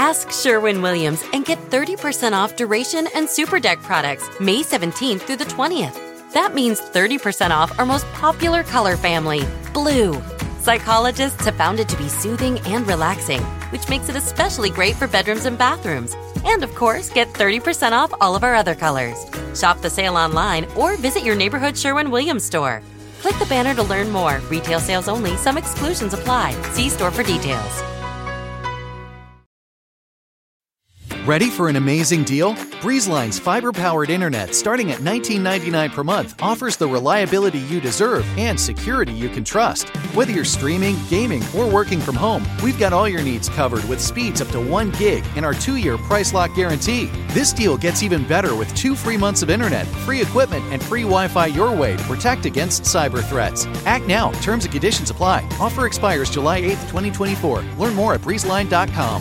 Ask Sherwin-Williams and get 30% off Duration and Super Deck products May 17th through the 20th. That means 30% off our most popular color family, blue. Psychologists have found it to be soothing and relaxing, which makes it especially great for bedrooms and bathrooms. And of course, get 30% off all of our other colors. Shop the sale online or visit your neighborhood Sherwin-Williams store. Click the banner to learn more. Retail sales only. Some exclusions apply. See store for details. Ready for an amazing deal? BreezeLine's fiber-powered internet starting at $19.99 per month offers the reliability you deserve and security you can trust. Whether you're streaming, gaming, or working from home, we've got all your needs covered with speeds up to 1 gig and our 2-year price lock guarantee. This deal gets even better with 2 free months of internet, free equipment, and free Wi-Fi your way to protect against cyber threats. Act now. Terms and conditions apply. Offer expires July 8th, 2024. Learn more at breezeline.com.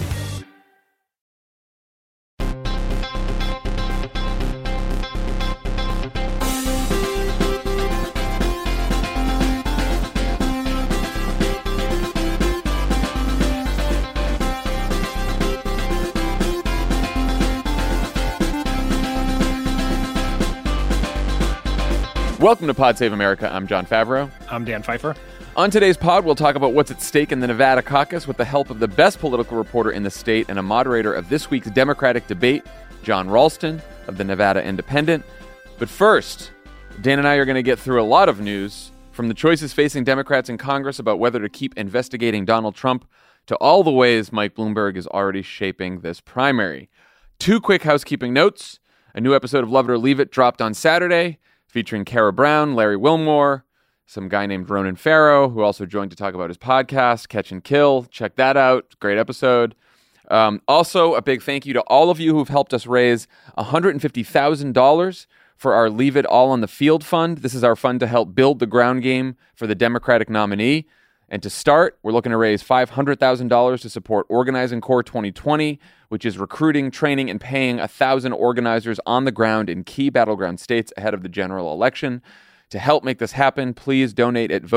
Welcome to Pod Save America. I'm John Favreau. I'm Dan Pfeiffer. On today's pod, we'll talk about what's at stake in the Nevada caucus with the help of the best political reporter in the state and a moderator of this week's Democratic debate, John Ralston of the Nevada Independent. But first, Dan and I are going to get through a lot of news, from the choices facing Democrats in Congress about whether to keep investigating Donald Trump to all the ways Mike Bloomberg is already shaping this primary. 2 quick housekeeping notes. A new episode of Love It or Leave It dropped on Saturday, featuring Kara Brown, Larry Wilmore, some guy named Ronan Farrow, who also joined to talk about his podcast, Catch and Kill. Check that out. Great episode. Also, a big thank you to all of you who've helped us raise $150,000 for our Leave It All on the Field fund. This is our fund to help build the ground game for the Democratic nominee. And to start, we're looking to raise $500,000 to support Organizing Corps 2020, which is recruiting, training, and paying 1,000 organizers on the ground in key battleground states ahead of the general election. To help make this happen, please donate at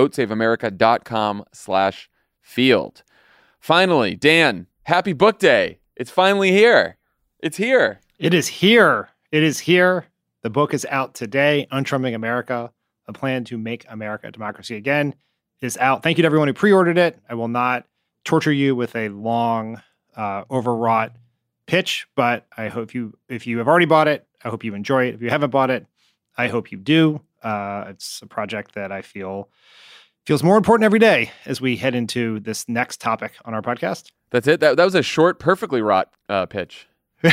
votesaveamerica.com/field. Finally, Dan, happy book day. It's finally here. It's here. It is here. It is here. The book is out today. Untrumping America, a plan to make America a democracy again, is out. Thank you to everyone who pre-ordered it. I will not torture you with a long, overwrought pitch, but I hope if you have already bought it, I hope you enjoy it. If you haven't bought it, I hope you do. It's a project that I feels more important every day as we head into this next topic on our podcast. That's it. That was a short, perfectly wrought pitch.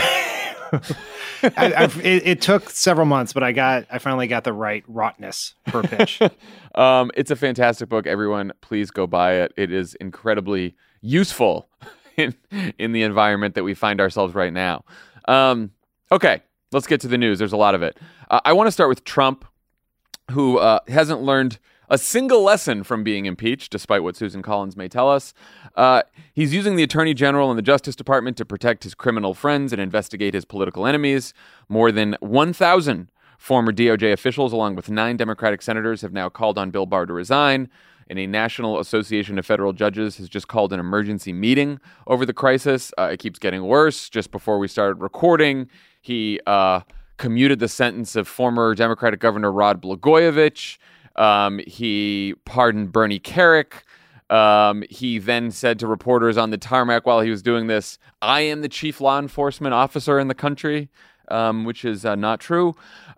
It took several months, but I finally got the right roughness per pitch. It's a fantastic book. Everyone, please go buy it. It is incredibly useful in the environment that we find ourselves right now. Okay, let's get to the news. There's a lot of it. I want to start with Trump, who hasn't learned a single lesson from being impeached, despite what Susan Collins may tell us. He's using the Attorney General and the Justice Department to protect his criminal friends and investigate his political enemies. More than 1,000 former DOJ officials, along with 9 Democratic senators, have now called on Bill Barr to resign. And a National Association of Federal Judges has just called an emergency meeting over the crisis. It keeps getting worse. Just before we started recording, he commuted the sentence of former Democratic Governor Rod Blagojevich. He pardoned Bernie Kerik. He then said to reporters on the tarmac while he was doing this, "I am the chief law enforcement officer in the country," which is not true.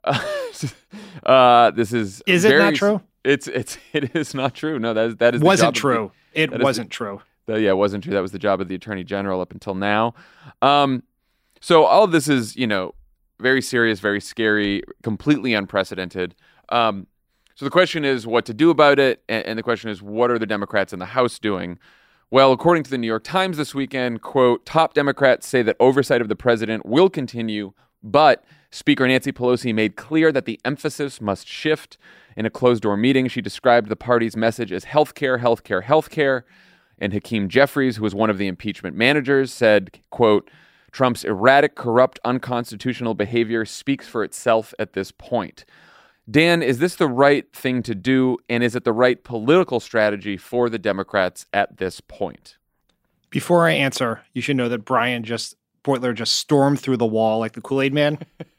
This is it not true? It is not true. No, that is wasn't true. It wasn't true. Yeah, it wasn't true. That was the job of the Attorney General up until now. So all of this is, very serious, very scary, completely unprecedented. So the question is what to do about it, and the question is, what are the Democrats in the House doing? Well, according to the New York Times this weekend, quote, top Democrats say that oversight of the president will continue, but Speaker Nancy Pelosi made clear that the emphasis must shift. In a closed-door meeting, she described the party's message as healthcare, healthcare, healthcare. And Hakeem Jeffries, who was one of the impeachment managers, said, quote, Trump's erratic, corrupt, unconstitutional behavior speaks for itself at this point. Dan, is this the right thing to do, and is it the right political strategy for the Democrats at this point? Before I answer, you should know that Beutler just stormed through the wall like the Kool-Aid Man.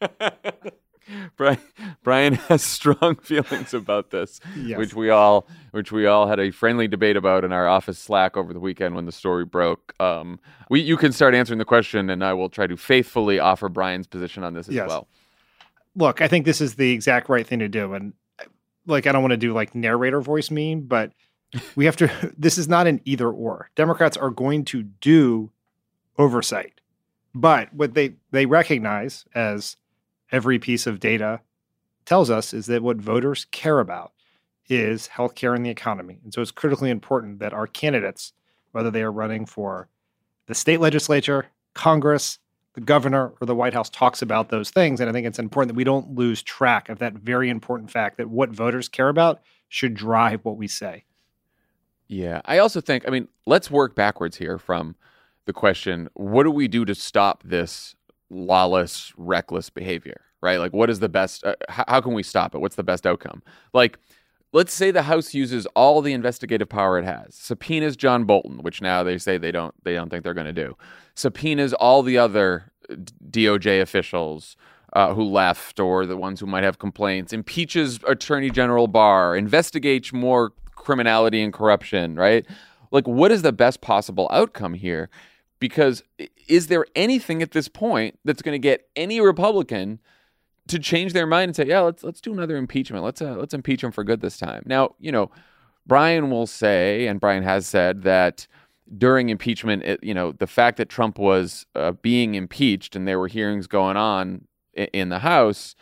Brian has strong feelings about this, Yes. which we all had a friendly debate about in our office Slack over the weekend when the story broke. You can start answering the question, and I will try to faithfully offer Brian's position on this as well. Look, I think this is the exact right thing to do, and I don't want to do narrator voice meme, but we have to. This is not an either or. Democrats are going to do oversight, but what they recognize, as every piece of data tells us, is that what voters care about is healthcare and the economy. And so it's critically important that our candidates, whether they are running for the state legislature, Congress, the governor, or the White House, talks about those things. And I think it's important that we don't lose track of that very important fact that what voters care about should drive what we say. Yeah. I also think, let's work backwards here from the question, what do we do to stop this lawless, reckless behavior, right? What is the best, how can we stop it? What's the best outcome? Let's say the House uses all the investigative power it has, subpoenas John Bolton, which now they say they don't think they're going to do, subpoenas all the other DOJ officials who left or the ones who might have complaints, impeaches Attorney General Barr, investigates more criminality and corruption, right? What is the best possible outcome here? Because is there anything at this point that's going to get any Republican to change their mind and say, yeah, let's do another impeachment. Let's impeach him for good this time. Now, Brian will say, and Brian has said, that during impeachment, the fact that Trump was being impeached and there were hearings going on in the House,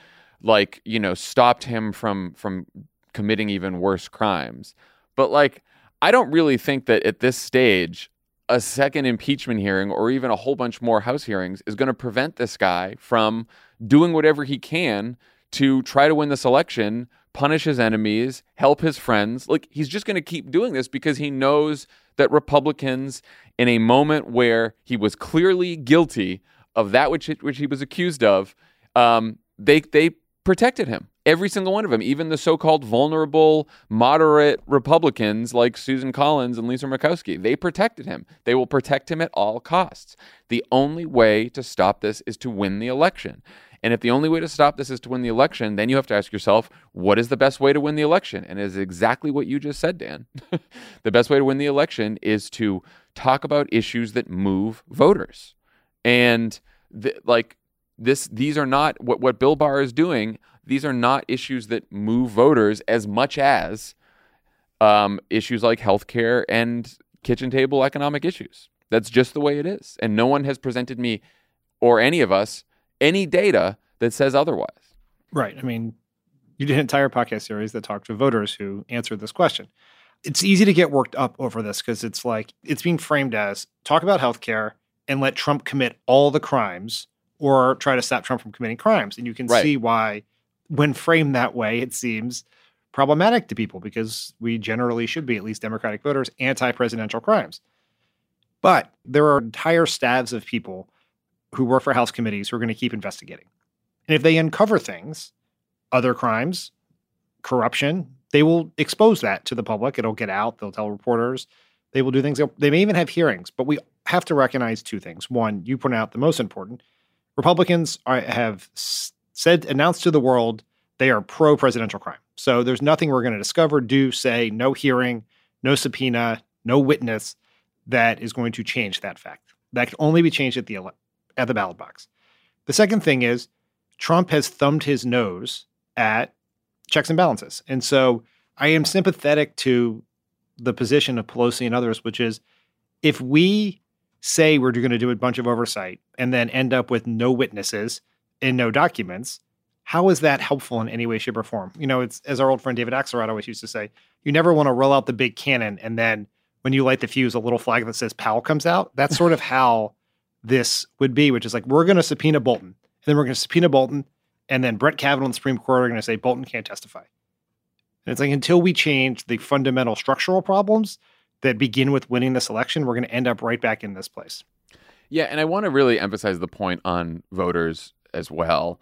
stopped him from committing even worse crimes. But I don't really think that at this stage, a second impeachment hearing or even a whole bunch more House hearings is going to prevent this guy from doing whatever he can to try to win this election, punish his enemies, help his friends. He's just going to keep doing this because he knows that Republicans, in a moment where he was clearly guilty of that which he was accused of, they protected him. Every single one of them, even the so-called vulnerable, moderate Republicans like Susan Collins and Lisa Murkowski, they protected him. They will protect him at all costs. The only way to stop this is to win the election. And if the only way to stop this is to win the election, then you have to ask yourself, what is the best way to win the election? And it is exactly what you just said, Dan. The best way to win the election is to talk about issues that move voters. And these are not what Bill Barr is doing. These are not issues that move voters as much as issues like healthcare and kitchen table economic issues. That's just the way it is. And no one has presented me or any of us any data that says otherwise. Right. You did an entire podcast series that talked to voters who answered this question. It's easy to get worked up over this because it's being framed as talk about healthcare and let Trump commit all the crimes or try to stop Trump from committing crimes. And you can see why, when framed that way, it seems problematic to people because we generally should be, at least Democratic voters, anti-presidential crimes. But there are entire staffs of people who work for House committees who are going to keep investigating. And if they uncover things, other crimes, corruption, they will expose that to the public. It'll get out. They'll tell reporters. They will do things. They may even have hearings. But we have to recognize two things. One, you point out the most important. Republicans have announced to the world they are pro-presidential crime. So there's nothing we're going to discover, do, say, no hearing, no subpoena, no witness that is going to change that fact. That can only be changed at the ballot box. The second thing is Trump has thumbed his nose at checks and balances. And so I am sympathetic to the position of Pelosi and others, which is if we say we're going to do a bunch of oversight and then end up with no witnesses and no documents, how is that helpful in any way, shape, or form? It's, as our old friend David Axelrod always used to say, you never want to roll out the big cannon and then when you light the fuse, a little flag that says Powell comes out. That's sort of how this would be, which is we're going to subpoena Bolton, and then we're going to subpoena Bolton, and then Brett Kavanaugh and the Supreme Court are going to say Bolton can't testify. And it's until we change the fundamental structural problems that begin with winning this election, we're going to end up right back in this place. Yeah, and I want to really emphasize the point on voters as well.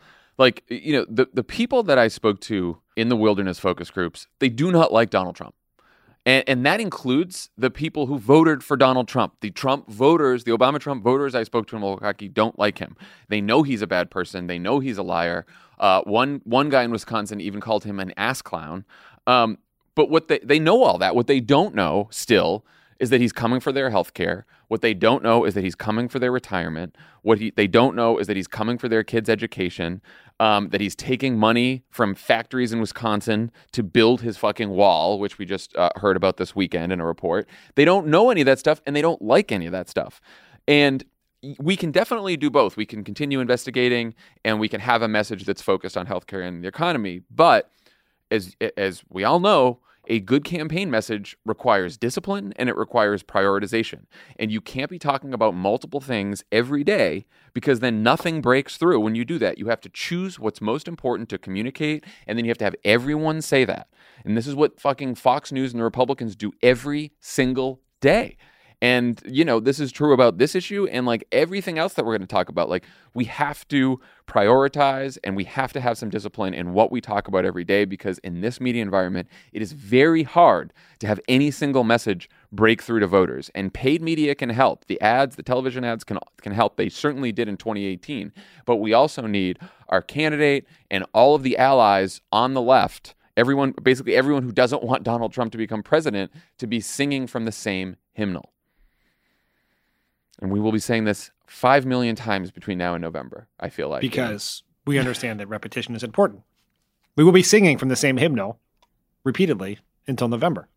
The people that I spoke to in the wilderness focus groups, they do not like Donald Trump. And that includes the people who voted for Donald Trump. The Trump voters, the Obama-Trump voters I spoke to in Milwaukee don't like him. They know he's a bad person. They know he's a liar. One guy in Wisconsin even called him an ass clown. But what they know all that. What they don't know still is that he's coming for their health care. What they don't know is that he's coming for their retirement. They don't know is that he's coming for their kids' education, that he's taking money from factories in Wisconsin to build his fucking wall, which we just heard about this weekend in a report. They don't know any of that stuff, and they don't like any of that stuff. And we can definitely do both. We can continue investigating, and we can have a message that's focused on healthcare and the economy. But as we all know, a good campaign message requires discipline and it requires prioritization. And you can't be talking about multiple things every day because then nothing breaks through when you do that. You have to choose what's most important to communicate, and then you have to have everyone say that. And this is what fucking Fox News and the Republicans do every single day. And, this is true about this issue and like everything else that we're going to talk about. Like, we have to prioritize and we have to have some discipline in what we talk about every day, because in this media environment, it is very hard to have any single message break through to voters. And paid media can help. The ads, the television ads can help. They certainly did in 2018. But we also need our candidate and all of the allies on the left, basically everyone who doesn't want Donald Trump to become president, to be singing from the same hymnal. And we will be saying this 5 million times between now and November, I feel like. Because we understand that repetition is important. We will be singing from the same hymnal repeatedly until November.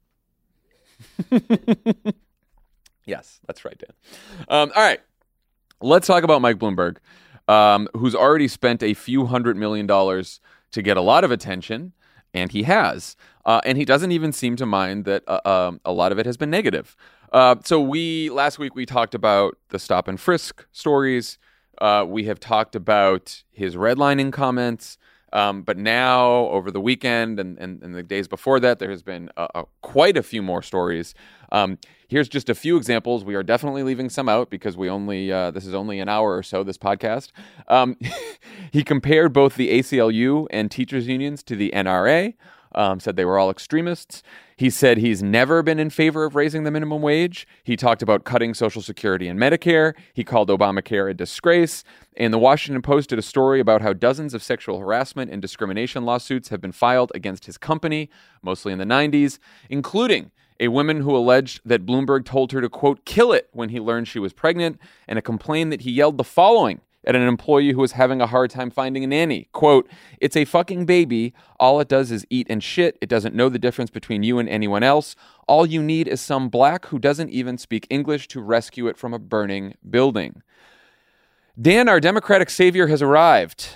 Yes, that's right, Dan. All right. Let's talk about Mike Bloomberg, who's already spent a few $100 million to get a lot of attention, and he has. And he doesn't even seem to mind that a lot of it has been negative. So last week we talked about the stop and frisk stories. We have talked about his redlining comments. But now over the weekend and the days before that, there has been quite a few more stories. Here's just a few examples. We are definitely leaving some out because this is only an hour or so, this podcast. He compared both the ACLU and teachers unions to the NRA. Said they were all extremists. He said he's never been in favor of raising the minimum wage. He talked about cutting Social Security and Medicare. He called Obamacare a disgrace. And the Washington Post did a story about how dozens of sexual harassment and discrimination lawsuits have been filed against his company, mostly in the 90s, including a woman who alleged that Bloomberg told her to, quote, kill it when he learned she was pregnant, and a complaint that he yelled the following at an employee who was having a hard time finding a nanny. Quote, it's a fucking baby. All it does is eat and shit. It doesn't know the difference between you and anyone else. All you need is some black who doesn't even speak English to rescue it from a burning building. Dan, our Democratic savior, has arrived.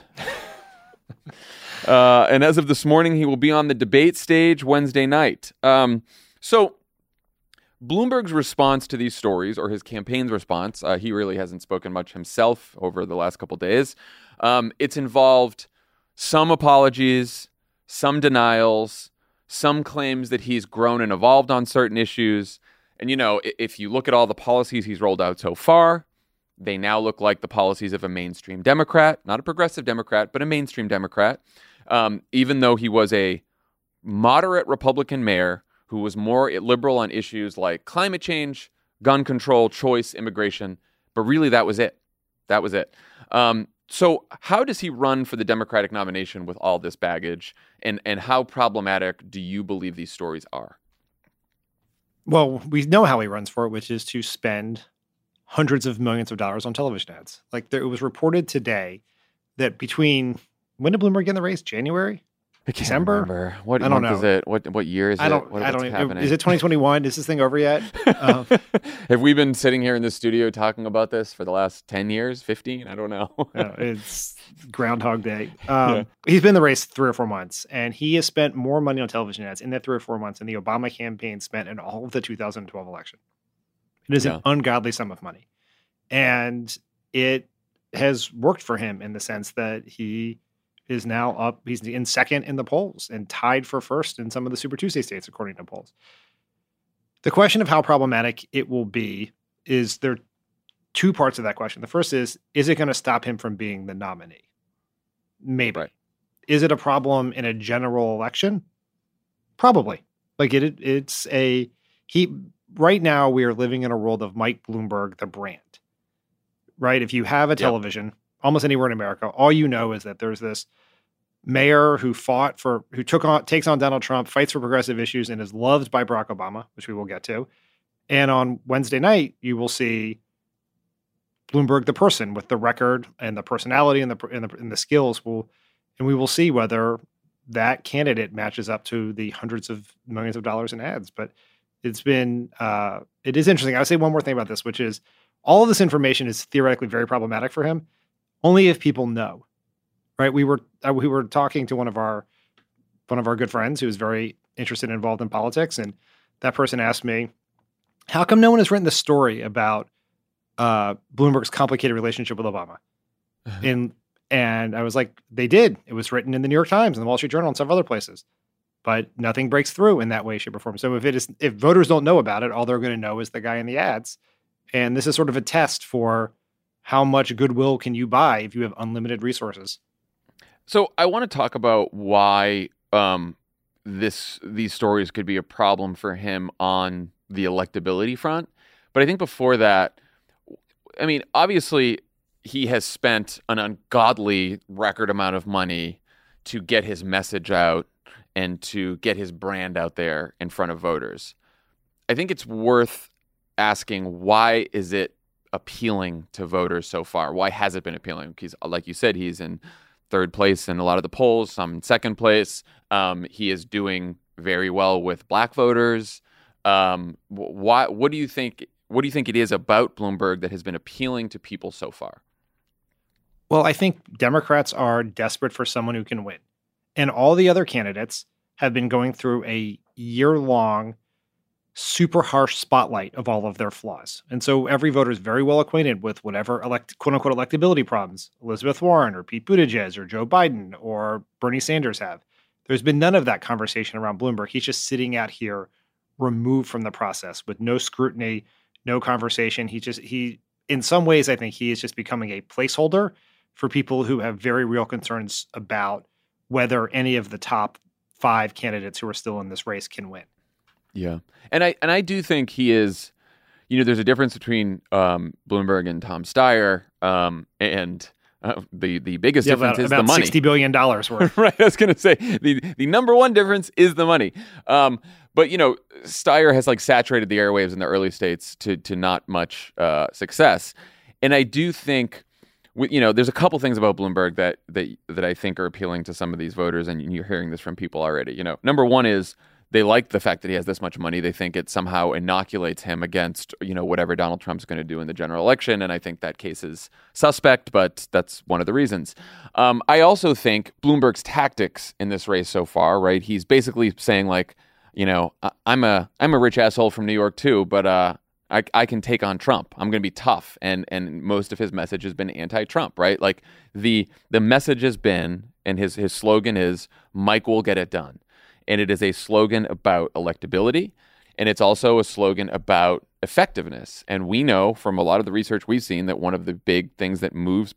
And as of this morning, he will be on the debate stage Wednesday night. So Bloomberg's response to these stories, or his campaign's response, he really hasn't spoken much himself over the last couple days. It's involved some apologies, some denials, some claims that he's grown and evolved on certain issues. And, if you look at all the policies he's rolled out so far, they now look like the policies of a mainstream Democrat, not a progressive Democrat, but a mainstream Democrat. Even though he was a moderate Republican mayor who was more liberal on issues like climate change, gun control, choice, immigration. But really, that was it. So how does he run for the Democratic nomination with all this baggage? And how problematic do you believe these stories are? Well, we know how he runs for it, which is to spend hundreds of millions of dollars on television ads. Like, it was reported today that when did Bloomberg get in the race? January? December? Remember. What I don't month know. is it? What year is it? I don't know. Is it 2021? Is this thing over yet? Have we been sitting here in the studio talking about this for the last 10 years, 15? I don't know. It's Groundhog Day. He's been in the race 3 or 4 months, and he has spent more money on television ads in that 3 or 4 months than the Obama campaign spent in all of the 2012 election. It is an ungodly sum of money. And it has worked for him in the sense that he is now up. He's in second in the polls and tied for first in some of the Super Tuesday states, according to polls. The question of how problematic it will be is there 2 parts of that question. The first is it going to stop him from being the nominee? Maybe. Right. Is it a problem in a general election? Probably. Like right now we are living in a world of Mike Bloomberg, the brand, right? If you have a television, almost anywhere in America, all you know is that there's this mayor who takes on Donald Trump, fights for progressive issues, and is loved by Barack Obama, which we will get to. And on Wednesday night, you will see Bloomberg, the person with the record and the personality and the skills, and we will see whether that candidate matches up to the hundreds of millions of dollars in ads. But it is interesting. I would say one more thing about this, which is all of this information is theoretically very problematic for him, only if people know, right? We were talking to one of our good friends who is very interested and involved in politics. And that person asked me, how come no one has written the story about Bloomberg's complicated relationship with Obama? And I was like, they did. It was written in the New York Times and the Wall Street Journal and several other places, but nothing breaks through in that way, shape, or form. So if voters don't know about it, all they're going to know is the guy in the ads. And this is sort of a test for how much goodwill can you buy if you have unlimited resources. So I want to talk about why these stories could be a problem for him on the electability front. But I think before that, I mean, obviously he has spent an ungodly record amount of money to get his message out and to get his brand out there in front of voters. I think it's worth asking, why is it appealing to voters so far? Why has it been appealing? Because like you said, he's in third place in a lot of the polls, some in second place. He is doing very well with black voters. What do you think it is about Bloomberg that has been appealing to people so far? Well, I think Democrats are desperate for someone who can win. And all the other candidates have been going through a year-long, super harsh spotlight of all of their flaws. And so every voter is very well acquainted with whatever quote-unquote electability problems Elizabeth Warren or Pete Buttigieg or Joe Biden or Bernie Sanders have. There's been none of that conversation around Bloomberg. He's just sitting out here removed from the process with no scrutiny, no conversation. He in some ways, I think he is just becoming a placeholder for people who have very real concerns about whether any of the top 5 candidates who are still in this race can win. Yeah. And I do think he is, there's a difference between Bloomberg and Tom Steyer, and the biggest difference is the money. $60 billion worth. Right. I was going to say the number one difference is the money. But, Steyer has saturated the airwaves in the early states to not much success. And I do think, there's a couple things about Bloomberg that I think are appealing to some of these voters. And you're hearing this from people already. Number one is they like the fact that he has this much money. They think it somehow inoculates him against, whatever Donald Trump's going to do in the general election. And I think that case is suspect, but that's one of the reasons. I also think Bloomberg's tactics in this race so far, right? He's basically saying I'm a rich asshole from New York too, but I can take on Trump. I'm going to be tough. And most of his message has been anti-Trump, right? The message has been, and his slogan is, Mike will get it done. And it is a slogan about electability. And it's also a slogan about effectiveness. And we know from a lot of the research we've seen that one of the big things that moves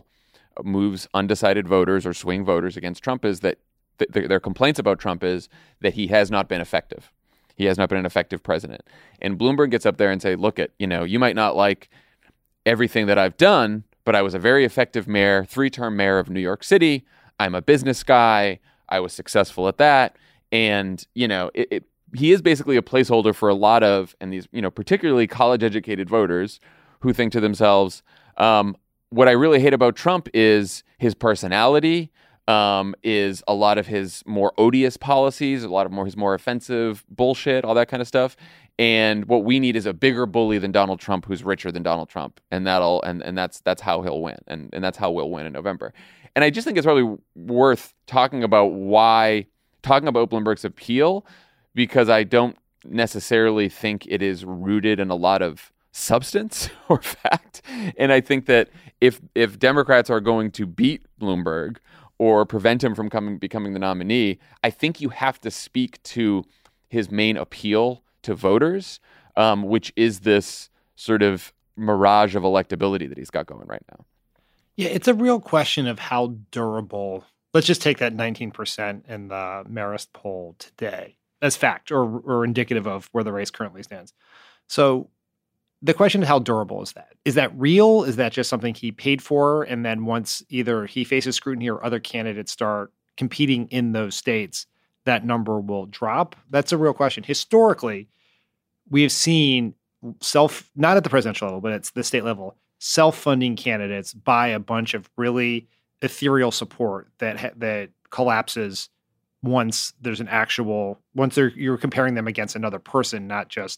undecided voters or swing voters against Trump is that their complaints about Trump is that he has not been effective. He has not been an effective president. And Bloomberg gets up there and say, look, you might not like everything that I've done, but I was a very effective mayor, 3-term mayor of New York City. I'm a business guy. I was successful at that. And, he is basically a placeholder for a lot of, and these, particularly college-educated voters who think to themselves, what I really hate about Trump is his personality, is a lot of his more odious policies, his more offensive bullshit, all that kind of stuff. And what we need is a bigger bully than Donald Trump, who's richer than Donald Trump. And that's how he'll win. And that's how we'll win in November. And I just think it's probably worth talking about Bloomberg's appeal, because I don't necessarily think it is rooted in a lot of substance or fact. And I think that if Democrats are going to beat Bloomberg or prevent him from becoming the nominee, I think you have to speak to his main appeal to voters, which is this sort of mirage of electability that he's got going right now. Yeah, it's a real question of how durable. Let's just take that 19% in the Marist poll today. as fact or indicative of where the race currently stands. So the question is, how durable is that? Is that real? Is that just something he paid for? And then once either he faces scrutiny or other candidates start competing in those states, that number will drop? That's a real question. Historically, we have seen not at the presidential level, but at the state level, self-funding candidates buy a bunch of really ethereal support that collapses once there's you're comparing them against another person, not just,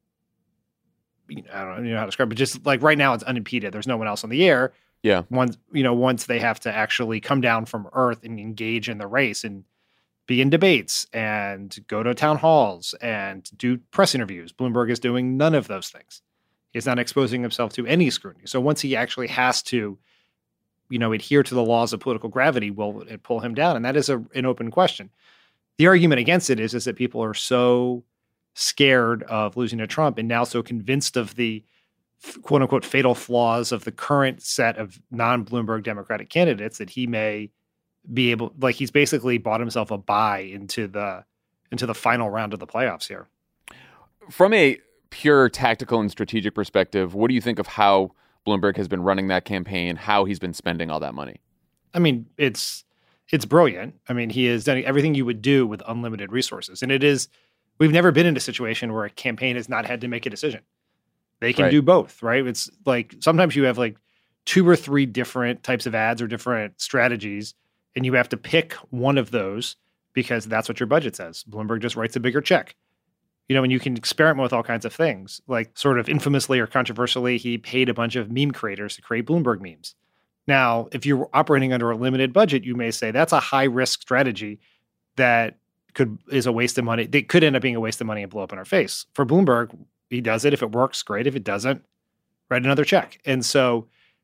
I don't know how to describe it, but just like right now it's unimpeded. There's no one else on the air. Yeah. Once they have to actually come down from Earth and engage in the race and be in debates and go to town halls and do press interviews. Bloomberg is doing none of those things. He's not exposing himself to any scrutiny. So once he actually has to, adhere to the laws of political gravity, will it pull him down? And that is an open question. The argument against it is that people are so scared of losing to Trump and now so convinced of the quote unquote fatal flaws of the current set of non-Bloomberg Democratic candidates that he may be able, he's basically bought himself a bye into the final round of the playoffs here. From a pure tactical and strategic perspective, what do you think of how Bloomberg has been running that campaign, how he's been spending all that money? I mean, it's brilliant. I mean, he has done everything you would do with unlimited resources. And we've never been in a situation where a campaign has not had to make a decision. They can do both, right? It's like sometimes you have 2 or 3 different types of ads or different strategies, and you have to pick one of those because that's what your budget says. Bloomberg just writes a bigger check. And you can experiment with all kinds of things. Like sort of infamously or controversially, he paid a bunch of meme creators to create Bloomberg memes. Now, if you're operating under a limited budget, you may say that's a high-risk strategy that is a waste of money. They could end up being a waste of money and blow up in our face. For Bloomberg, he does it. If it works, great. If it doesn't, write another check. And so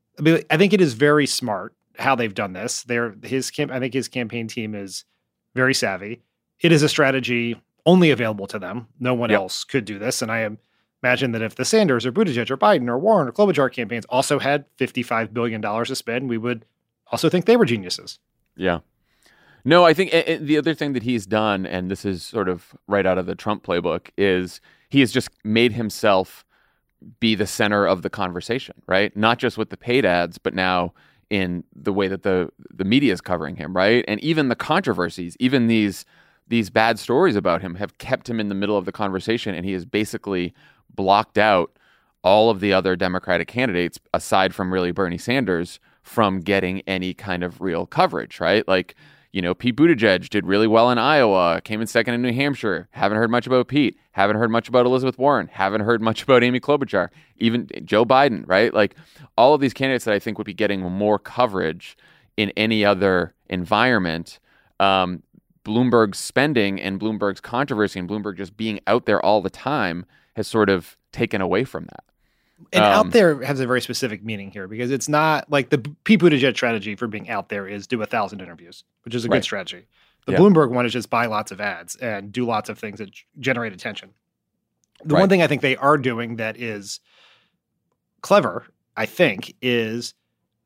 I think it is very smart how they've done this. I think his campaign team is very savvy. It is a strategy only available to them. No one else could do this. And I imagine that if the Sanders or Buttigieg or Biden or Warren or Klobuchar campaigns also had $55 billion to spend, we would also think they were geniuses. Yeah. No, I think the other thing that he's done, and this is sort of right out of the Trump playbook, is he has just made himself be the center of the conversation, right? Not just with the paid ads, but now in the way that the media is covering him, right? And even the controversies, even these bad stories about him have kept him in the middle of the conversation, and he has basically blocked out all of the other Democratic candidates, aside from really Bernie Sanders, from getting any kind of real coverage, right? Like, Pete Buttigieg did really well in Iowa, came in second in New Hampshire. Haven't heard much about Pete. Haven't heard much about Elizabeth Warren. Haven't heard much about Amy Klobuchar. Even Joe Biden, right? Like all of these candidates that I think would be getting more coverage in any other environment. Bloomberg's spending and Bloomberg's controversy and Bloomberg just being out there all the time has sort of taken away from that. And out there has a very specific meaning here because it's not like the Pete Buttigieg strategy for being out there is do 1,000 interviews, which is a good strategy. The Bloomberg one is just buy lots of ads and do lots of things that generate attention. The one thing I think they are doing that is clever, I think, is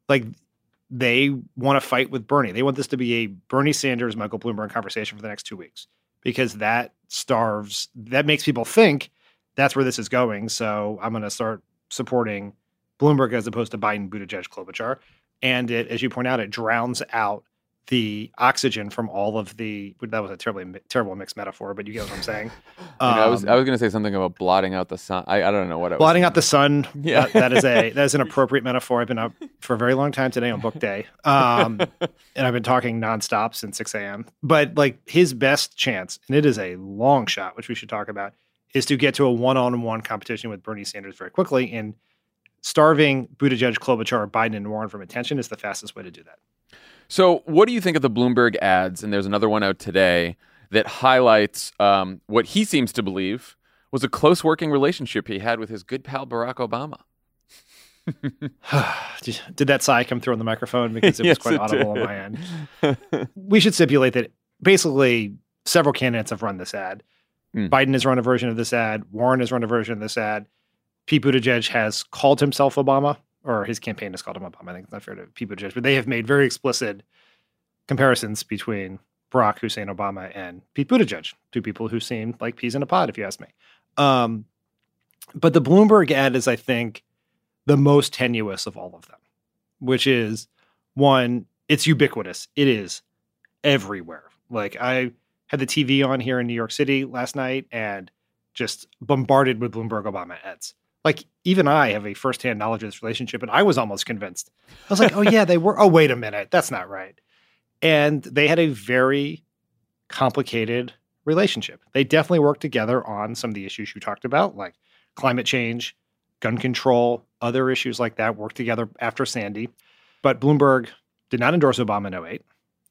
they want to fight with Bernie. They want this to be a Bernie Sanders, Michael Bloomberg conversation for the next 2 weeks because that makes people think that's where this is going. So I'm going to start supporting Bloomberg as opposed to Biden, Buttigieg, Klobuchar. And it, as you point out, it drowns out the oxygen from all of that was a terrible mixed metaphor, but you get what I'm saying. I was going to say something about blotting out the sun. I don't know what it was. Blotting out the sun. Yeah. that is an appropriate metaphor. I've been up for a very long time today on book day. And I've been talking nonstop since 6 a.m. But his best chance, and it is a long shot, which we should talk about, is to get to a one-on-one competition with Bernie Sanders very quickly. And starving Buttigieg, Klobuchar, Biden, and Warren from attention is the fastest way to do that. So what do you think of the Bloomberg ads? And there's another one out today that highlights what he seems to believe was a close working relationship he had with his good pal Barack Obama. Did that sigh come through on the microphone? Because it was quite audible on my end. We should stipulate that basically several candidates have run this ad. Biden has run a version of this ad. Warren has run a version of this ad. Pete Buttigieg has called himself Obama, or his campaign has called him Obama. I think it's not fair to Pete Buttigieg, but they have made very explicit comparisons between Barack Hussein Obama and Pete Buttigieg, two people who seemed like peas in a pod, if you ask me. But the Bloomberg ad is, I think, the most tenuous of all of them, which is, one, it's ubiquitous. It is everywhere. Like, I had the TV on here in New York City last night and just bombarded with Bloomberg Obama ads. Like, even I have a firsthand knowledge of this relationship, and I was almost convinced. I was like, oh, yeah, they were. Oh, wait a minute. That's not right. And they had a very complicated relationship. They definitely worked together on some of the issues you talked about, like climate change, gun control, other issues like that, worked together after Sandy. But Bloomberg did not endorse Obama in 2008.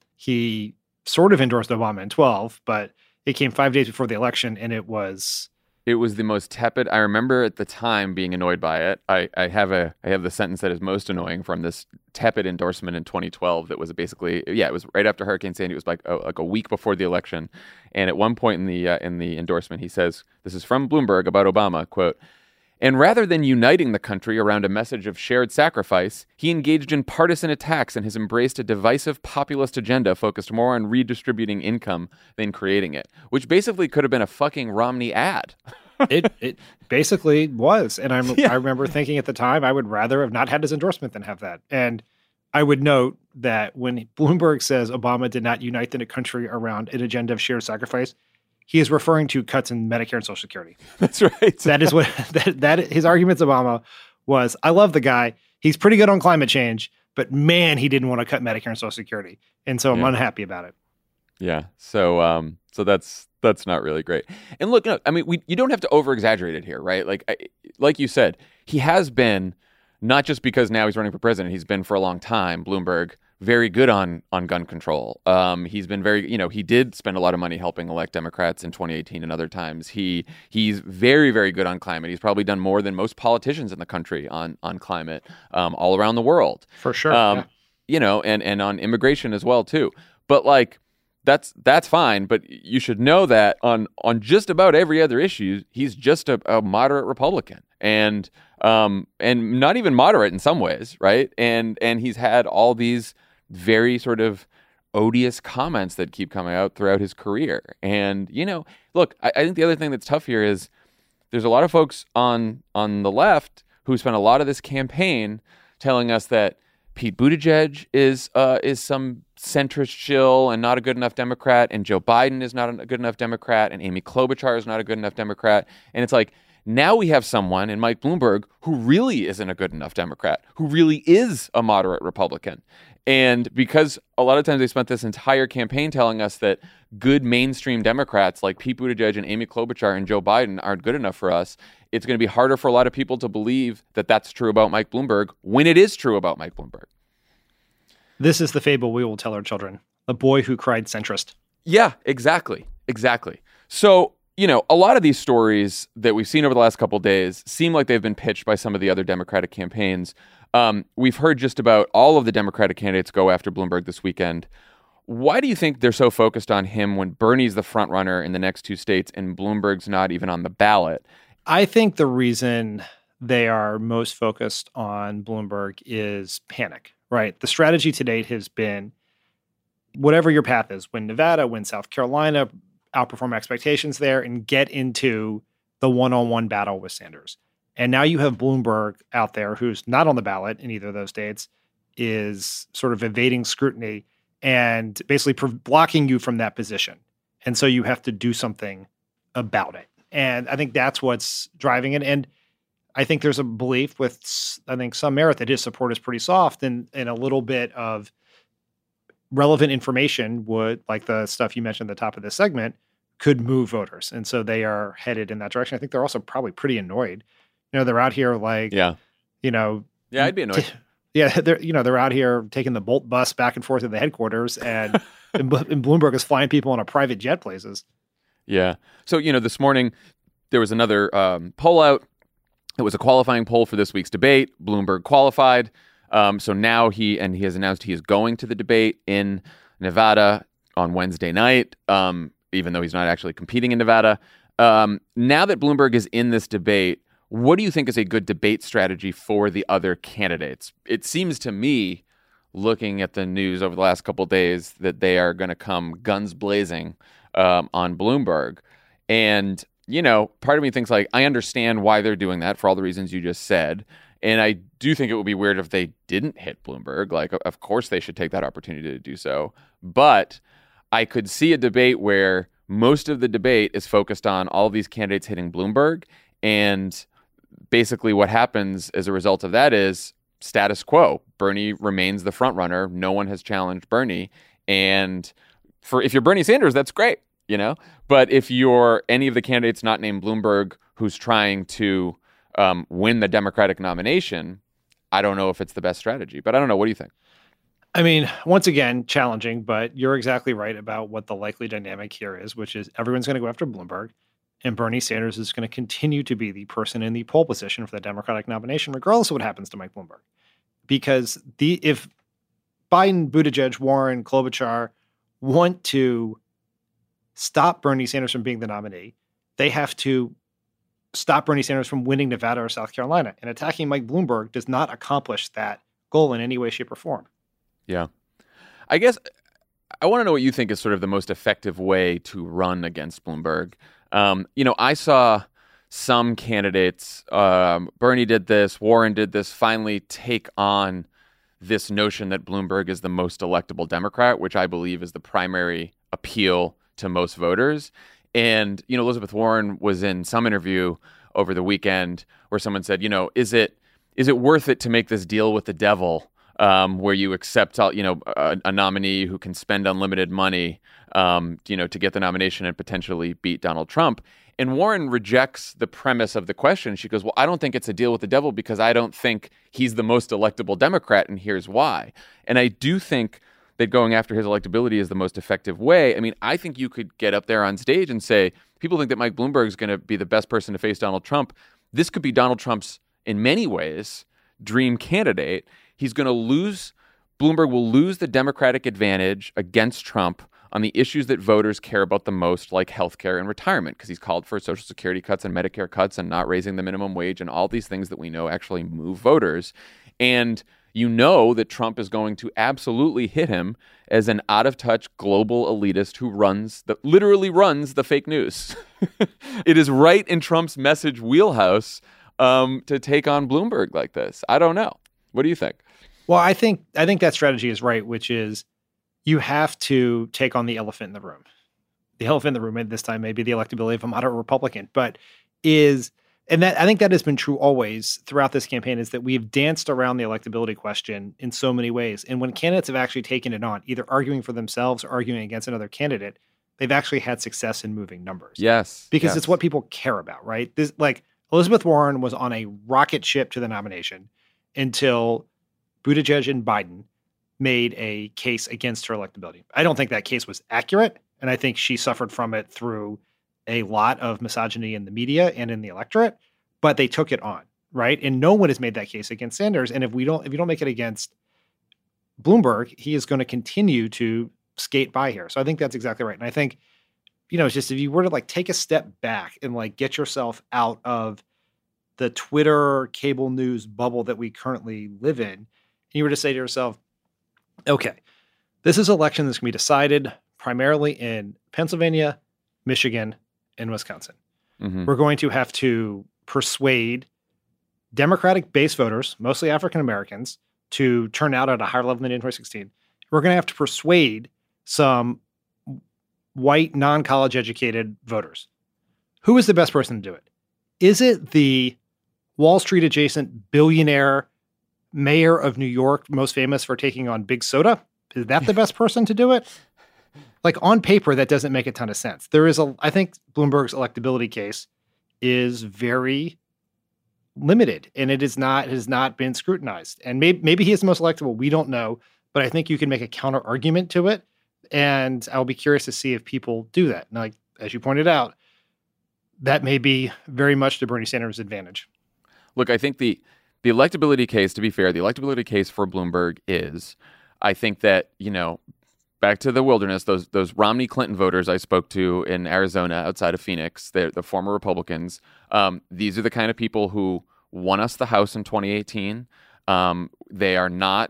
He sort of endorsed Obama in 2012, but it came 5 days before the election, and it was the most tepid. I remember at the time being annoyed by it. I have the sentence that is most annoying from this tepid endorsement in 2012 that was basically, it was right after Hurricane Sandy. It was like a week before the election. And at one point in the endorsement, he says, this is from Bloomberg about Obama, quote, "And rather than uniting the country around a message of shared sacrifice, he engaged in partisan attacks and has embraced a divisive populist agenda focused more on redistributing income than creating it," which basically could have been a fucking Romney ad. It basically was. And I remember thinking at the time, I would rather have not had his endorsement than have that. And I would note that when Bloomberg says Obama did not unite the country around an agenda of shared sacrifice, he is referring to cuts in Medicare and Social Security. That's right. That is what that his arguments Obama was. I love the guy. He's pretty good on climate change, but man, he didn't want to cut Medicare and Social Security. And so I'm unhappy about it. Yeah. So that's not really great. And look, I mean, you don't have to over exaggerate it here, right? Like you said, he has been, not just because now he's running for president, he's been for a long time, Bloomberg, very good on gun control. He's been very, he did spend a lot of money helping elect Democrats in 2018 and other times. He's very, very good on climate. He's probably done more than most politicians in the country on climate, all around the world. For sure. And on immigration as well too. But that's fine. But you should know that on just about every other issue, he's just a moderate Republican. And not even moderate in some ways, right? And he's had all these very sort of odious comments that keep coming out throughout his career. And, look, I think the other thing that's tough here is there's a lot of folks on the left who spent a lot of this campaign telling us that Pete Buttigieg is some centrist shill and not a good enough Democrat, and Joe Biden is not a good enough Democrat, and Amy Klobuchar is not a good enough Democrat. And it's like, now we have someone in Mike Bloomberg who really isn't a good enough Democrat, who really is a moderate Republican. And because a lot of times they spent this entire campaign telling us that good mainstream Democrats like Pete Buttigieg and Amy Klobuchar and Joe Biden aren't good enough for us, it's going to be harder for a lot of people to believe that that's true about Mike Bloomberg when it is true about Mike Bloomberg. This is the fable we will tell our children. The boy who cried centrist. Yeah, exactly. So, a lot of these stories that we've seen over the last couple of days seem like they've been pitched by some of the other Democratic campaigns. We've heard just about all of the Democratic candidates go after Bloomberg this weekend. Why do you think they're so focused on him when Bernie's the front runner in the next two states and Bloomberg's not even on the ballot? I think the reason they are most focused on Bloomberg is panic, right? The strategy to date has been whatever your path is, win Nevada, win South Carolina, outperform expectations there, and get into the one-on-one battle with Sanders. And now you have Bloomberg out there who's not on the ballot in either of those states, is sort of evading scrutiny and basically blocking you from that position. And so you have to do something about it. And I think that's what's driving it. And I think there's a belief with, some merit that his support is pretty soft, and a little bit of relevant information would, like the stuff you mentioned at the top of this segment, could move voters. And so they are headed in that direction. I think they're also probably pretty annoyed. They're out here Yeah, I'd be annoyed. They're out here taking the Bolt bus back and forth to the headquarters, and Bloomberg is flying people on a private jet places. Yeah. So, this morning there was another poll out. It was a qualifying poll for this week's debate. Bloomberg qualified. So now he has announced he is going to the debate in Nevada on Wednesday night, even though he's not actually competing in Nevada. Now that Bloomberg is in this debate, what do you think is a good debate strategy for the other candidates? It seems to me looking at the news over the last couple of days that they are going to come guns blazing on Bloomberg. And, part of me thinks I understand why they're doing that for all the reasons you just said. And I do think it would be weird if they didn't hit Bloomberg. Of course they should take that opportunity to do so. But I could see a debate where most of the debate is focused on all of these candidates hitting Bloomberg. And basically what happens as a result of that is status quo. Bernie remains the front runner. No one has challenged Bernie. And if you're Bernie Sanders, that's great, But if you're any of the candidates not named Bloomberg who's trying to win the Democratic nomination, I don't know if it's the best strategy. But I don't know. What do you think? I mean, once again, challenging, but you're exactly right about what the likely dynamic here is, which is everyone's going to go after Bloomberg, and Bernie Sanders is going to continue to be the person in the pole position for the Democratic nomination, regardless of what happens to Mike Bloomberg. Because if Biden, Buttigieg, Warren, Klobuchar want to stop Bernie Sanders from being the nominee, they have to stop Bernie Sanders from winning Nevada or South Carolina. And attacking Mike Bloomberg does not accomplish that goal in any way, shape, or form. Yeah. I guess I want to know what you think is sort of the most effective way to run against Bloomberg. I saw some candidates, Bernie did this, Warren did this, finally take on this notion that Bloomberg is the most electable Democrat, which I believe is the primary appeal to most voters. And, Elizabeth Warren was in some interview over the weekend where someone said, is it worth it to make this deal with the devil where you accept, a nominee who can spend unlimited money, to get the nomination and potentially beat Donald Trump? And Warren rejects the premise of the question. She goes, well, I don't think it's a deal with the devil because I don't think he's the most electable Democrat, and here's why. And I do think that going after his electability is the most effective way. I mean, I think you could get up there on stage and say, people think that Mike Bloomberg is going to be the best person to face Donald Trump. This could be Donald Trump's, in many ways, dream candidate. He's going to lose, Bloomberg will lose the Democratic advantage against Trump on the issues that voters care about the most, like healthcare and retirement, because he's called for Social Security cuts and Medicare cuts and not raising the minimum wage and all these things that we know actually move voters. And that Trump is going to absolutely hit him as an out-of-touch global elitist who literally runs the fake news. It is right in Trump's message wheelhouse to take on Bloomberg like this. I don't know. What do you think? Well, I think that strategy is right, which is you have to take on the elephant in the room. The elephant in the room at this time may be the electability of a moderate Republican, but I think that has been true always throughout this campaign, is that we've danced around the electability question in so many ways. And when candidates have actually taken it on, either arguing for themselves or arguing against another candidate, they've actually had success in moving numbers. Yes. Because it's what people care about, right? Elizabeth Warren was on a rocket ship to the nomination until Buttigieg and Biden made a case against her electability. I don't think that case was accurate, and I think she suffered from it through a lot of misogyny in the media and in the electorate, but they took it on, right? And no one has made that case against Sanders. And if you don't make it against Bloomberg, he is going to continue to skate by here. So I think that's exactly right. And I think, it's just, if you were to take a step back and get yourself out of the Twitter cable news bubble that we currently live in, and you were to say to yourself, okay, this is an election that's going to be decided primarily in Pennsylvania, Michigan, and Wisconsin. Mm-hmm. We're going to have to persuade Democratic base voters, mostly African Americans, to turn out at a higher level than in 2016. We're going to have to persuade some white, non-college educated voters. Who is the best person to do it? Is it the Wall Street adjacent billionaire mayor of New York, most famous for taking on Big Soda? Is that the best person to do it? On paper, that doesn't make a ton of sense. I think Bloomberg's electability case is very limited, and it has not been scrutinized. And maybe he is the most electable. We don't know, but I think you can make a counter argument to it. And I'll be curious to see if people do that. Now, as you pointed out, that may be very much to Bernie Sanders' advantage. Look, I think the electability case, to be fair, the electability case for Bloomberg is, I think that, back to the wilderness, those Romney Clinton voters I spoke to in Arizona outside of Phoenix, they're the former Republicans. These are the kind of people who won us the House in 2018. They are not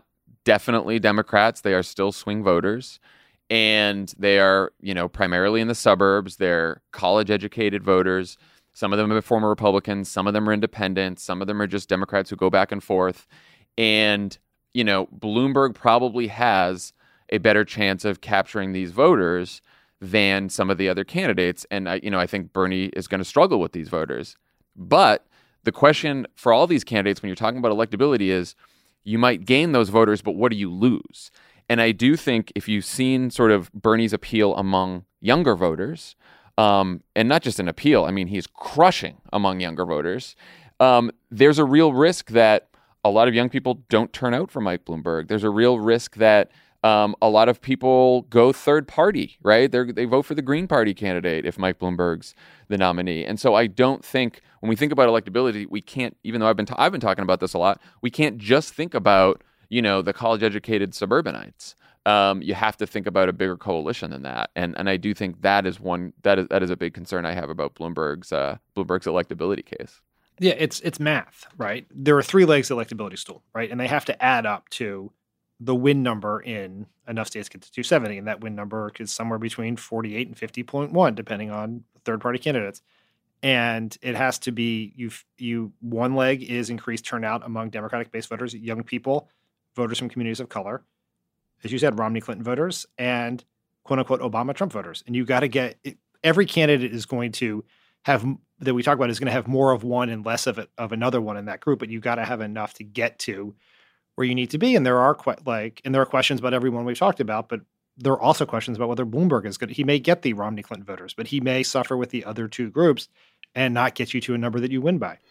definitely Democrats. They are still swing voters. And they are, primarily in the suburbs. They're college-educated voters. Some of them are former Republicans. Some of them are independents. Some of them are just Democrats who go back and forth. And, Bloomberg probably has a better chance of capturing these voters than some of the other candidates. And, I think Bernie is going to struggle with these voters. But the question for all these candidates when you're talking about electability is you might gain those voters, but what do you lose? And I do think if you've seen sort of Bernie's appeal among younger voters, and not just an appeal, I mean, he's crushing among younger voters, there's a real risk that a lot of young people don't turn out for Mike Bloomberg. There's a real risk that a lot of people go third party, right? They vote for the Green Party candidate if Mike Bloomberg's the nominee. And so I don't think when we think about electability, we can't, even though I've been talking about this a lot, we can't just think about the college-educated suburbanites. You have to think about a bigger coalition than that, and I do think that is a big concern I have about Bloomberg's electability case. Yeah, it's math, right? There are three legs to the electability stool, right? And they have to add up to the win number in enough states get to 270, and that win number is somewhere between 48 and 50.1, depending on third-party candidates. And it has to be one leg is increased turnout among Democratic-based voters, young people, voters from communities of color, as you said, Romney Clinton voters, and quote unquote Obama Trump voters. And you got to get every candidate is going to have that we talk about is going to have more of one and less of another one in that group. But you got to have enough to get to where you need to be. And there are questions about everyone we've talked about, but there are also questions about whether Bloomberg is good. He may get the Romney Clinton voters, but he may suffer with the other two groups and not get you to a number that you win by.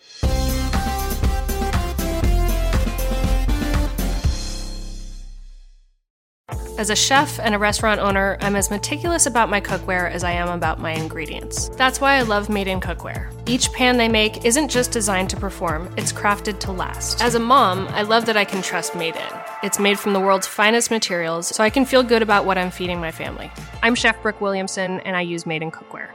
As a chef and a restaurant owner, I'm as meticulous about my cookware as I am about my ingredients. That's why I love Made in Cookware. Each pan they make isn't just designed to perform, it's crafted to last. As a mom, I love that I can trust Made In. It's made from the world's finest materials, so I can feel good about what I'm feeding my family. I'm Chef Brooke Williamson, and I use Made in Cookware.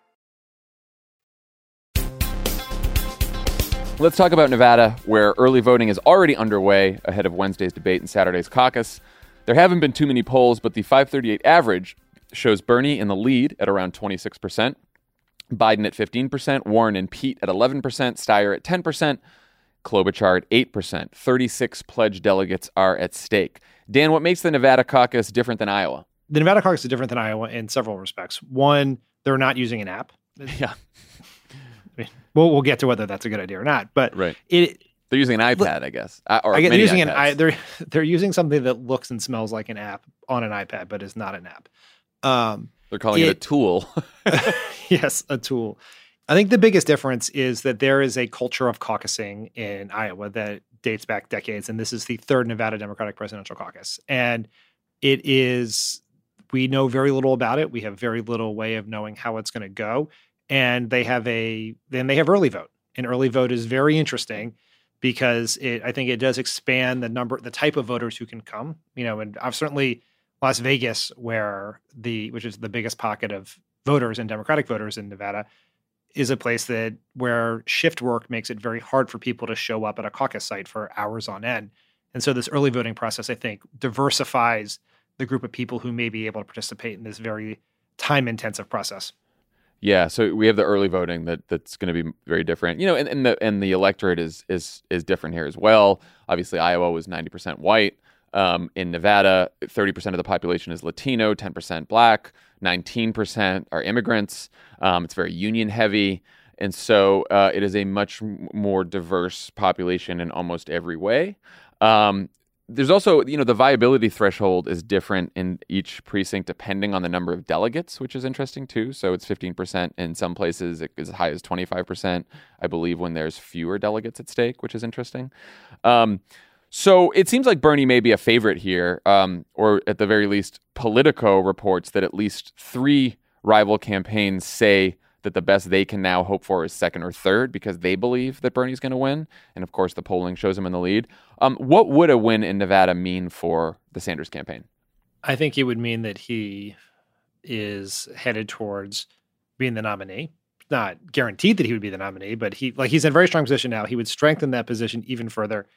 Let's talk about Nevada, where early voting is already underway ahead of Wednesday's debate and Saturday's caucus. There haven't been too many polls, but the 538 average shows Bernie in the lead at around 26%, Biden at 15%, Warren and Pete at 11%, Steyer at 10%, Klobuchar at 8%. 36 pledged delegates are at stake. Dan, what makes the Nevada caucus different than Iowa? The Nevada caucus is different than Iowa in several respects. One, they're not using an app. Yeah. I mean, we'll get to whether that's a good idea or not, but right. They're using an iPad, I guess. They're using they're using something that looks and smells like an app on an iPad, but is not an app. They're calling it a tool. Yes, a tool. I think the biggest difference is that there is a culture of caucusing in Iowa that dates back decades, and this is the third Nevada Democratic Presidential Caucus. And we know very little about it. We have very little way of knowing how it's going to go. And they have early vote. And early vote is very interesting because I think it does expand the type of voters who can come. And I've certainly Las Vegas, which is the biggest pocket of voters and Democratic voters in Nevada, is a place where shift work makes it very hard for people to show up at a caucus site for hours on end. And so this early voting process, I think, diversifies the group of people who may be able to participate in this very time-intensive process. Yeah, so we have the early voting that's going to be very different, and the electorate is different here as well. Obviously, Iowa was 90% white. In Nevada, 30% of the population is Latino, 10% Black, 19% are immigrants. It's very union heavy, and so it is a much more diverse population in almost every way. There's also, the viability threshold is different in each precinct depending on the number of delegates, which is interesting too. So it's 15% in some places, it is as high as 25%, I believe, when there's fewer delegates at stake, which is interesting. So it seems like Bernie may be a favorite here, or at the very least, Politico reports that at least 3 rival campaigns say that the best they can now hope for is second or third because they believe that Bernie's going to win. And of course, the polling shows him in the lead. What would a win in Nevada mean for the Sanders campaign? I think it would mean that he is headed towards being the nominee. Not guaranteed that he would be the nominee, but he's in a very strong position now. He would strengthen that position even further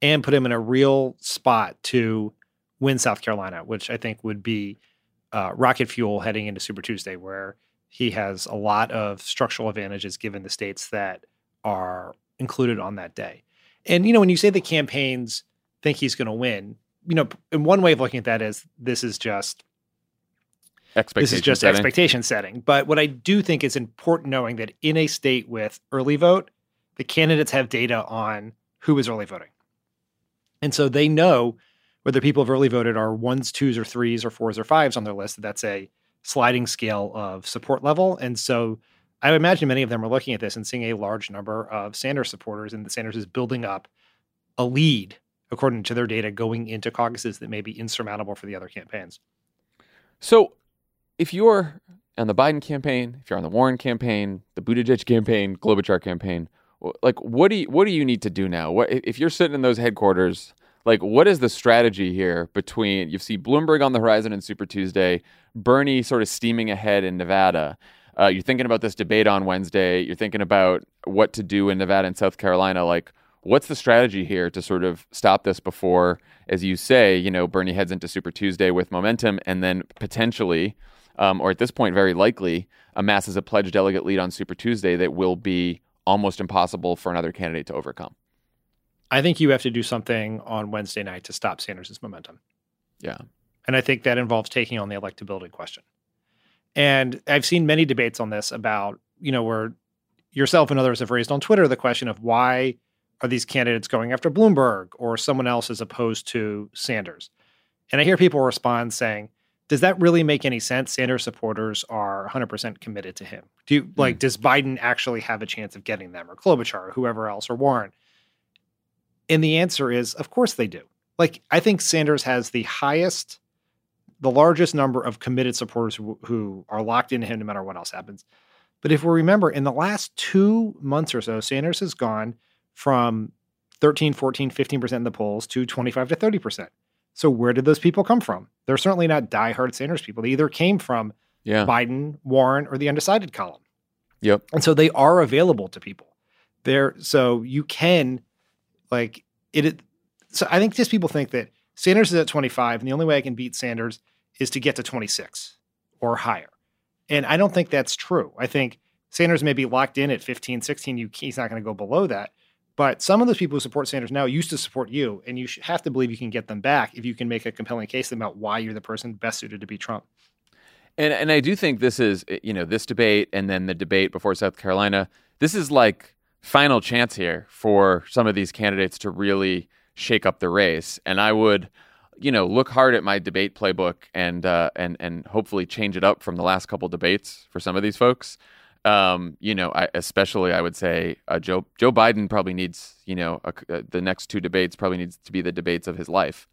and put him in a real spot to win South Carolina, which I think would be rocket fuel heading into Super Tuesday, where he has a lot of structural advantages given the states that are included on that day. And, when you say the campaigns think he's going to win, in one way of looking at that is this is just expectation setting. But what I do think is important knowing that in a state with early vote, the candidates have data on who is early voting. And so they know whether people have early voted are 1s, 2s, or 3s, or 4s, or 5s on their list. That's a sliding scale of support level. And so I would imagine many of them are looking at this and seeing a large number of Sanders supporters, and that Sanders is building up a lead, according to their data, going into caucuses that may be insurmountable for the other campaigns. So if you're on the Biden campaign, if you're on the Warren campaign, the Buttigieg campaign, Klobuchar campaign, like what do you need to do now? If you're sitting in those headquarters, like what is the strategy here between, you see Bloomberg on the horizon in Super Tuesday, Bernie sort of steaming ahead in Nevada. You're thinking about this debate on Wednesday. You're thinking about what to do in Nevada and South Carolina. Like, what's the strategy here to sort of stop this before, as you say, Bernie heads into Super Tuesday with momentum and then potentially, or at this point, very likely, amasses a pledged delegate lead on Super Tuesday that will be almost impossible for another candidate to overcome? I think you have to do something on Wednesday night to stop Sanders' momentum. Yeah. And I think that involves taking on the electability question. And I've seen many debates on this about, where yourself and others have raised on Twitter the question of why are these candidates going after Bloomberg or someone else as opposed to Sanders? And I hear people respond saying, does that really make any sense? Sanders supporters are 100% committed to him. Does Biden actually have a chance of getting them, or Klobuchar, or whoever else, or Warren? And the answer is, of course they do. I think Sanders has the largest number of committed supporters who are locked into him no matter what else happens. But if we remember, in the last 2 months or so, Sanders has gone from 13, 14, 15% in the polls to 25 to 30%. So where did those people come from? They're certainly not diehard Sanders people. They either came from Biden, Warren, or the undecided column. Yep. And so they are available to people. So you can, so I think just people think that Sanders is at 25, and the only way I can beat Sanders is to get to 26 or higher. And I don't think that's true. I think Sanders may be locked in at 15, 16. He's not going to go below that. But some of those people who support Sanders now used to support you, and you have to believe you can get them back if you can make a compelling case about why you're the person best suited to beat Trump. And I do think this is, this debate and then the debate before South Carolina, this is like final chance here for some of these candidates to really shake up the race. And I would, look hard at my debate playbook and hopefully change it up from the last couple debates for some of these folks. I would say Joe Biden probably needs, the next 2 debates probably needs to be the debates of his life.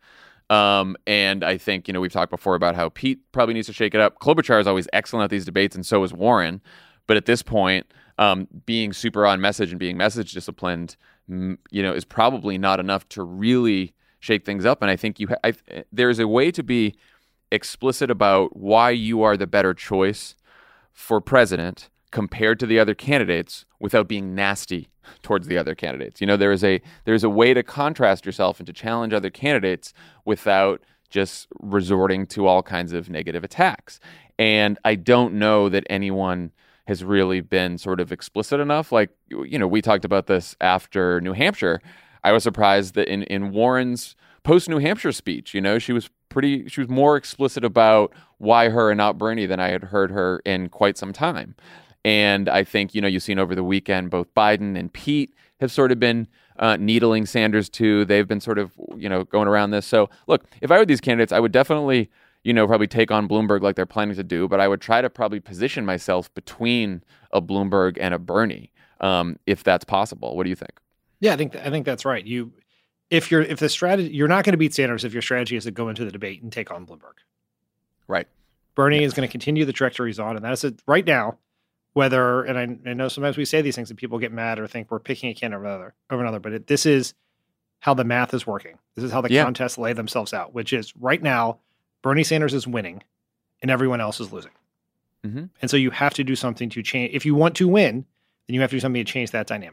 And I think, we've talked before about how Pete probably needs to shake it up. Klobuchar is always excellent at these debates, and so is Warren. But at this point, being super on message and being message disciplined, is probably not enough to really shake things up. And I think there's a way to be explicit about why you are the better choice for president compared to the other candidates without being nasty towards the other candidates. There's a way to contrast yourself and to challenge other candidates without just resorting to all kinds of negative attacks. And I don't know that anyone has really been sort of explicit enough. We talked about this after New Hampshire. I was surprised that in Warren's post-New Hampshire speech, she was more explicit about why her and not Bernie than I had heard her in quite some time. And I think, you've seen over the weekend, both Biden and Pete have sort of been needling Sanders too. They've been sort of, going around this. So look, if I were these candidates, I would definitely, probably take on Bloomberg like they're planning to do, but I would try to probably position myself between a Bloomberg and a Bernie, if that's possible. What do you think? Yeah, I think that's right. If the strategy, you're not going to beat Sanders if your strategy is to go into the debate and take on Bloomberg. Right. Bernie is going to continue the trajectory he's on, and that's it right now. And I know sometimes we say these things and people get mad or think we're picking a candidate over another, but this is how the math is working. This is how the contests lay themselves out, which is right now, Bernie Sanders is winning and everyone else is losing. Mm-hmm. And so you have to do something to change. If you want to win, then you have to do something to change that dynamic.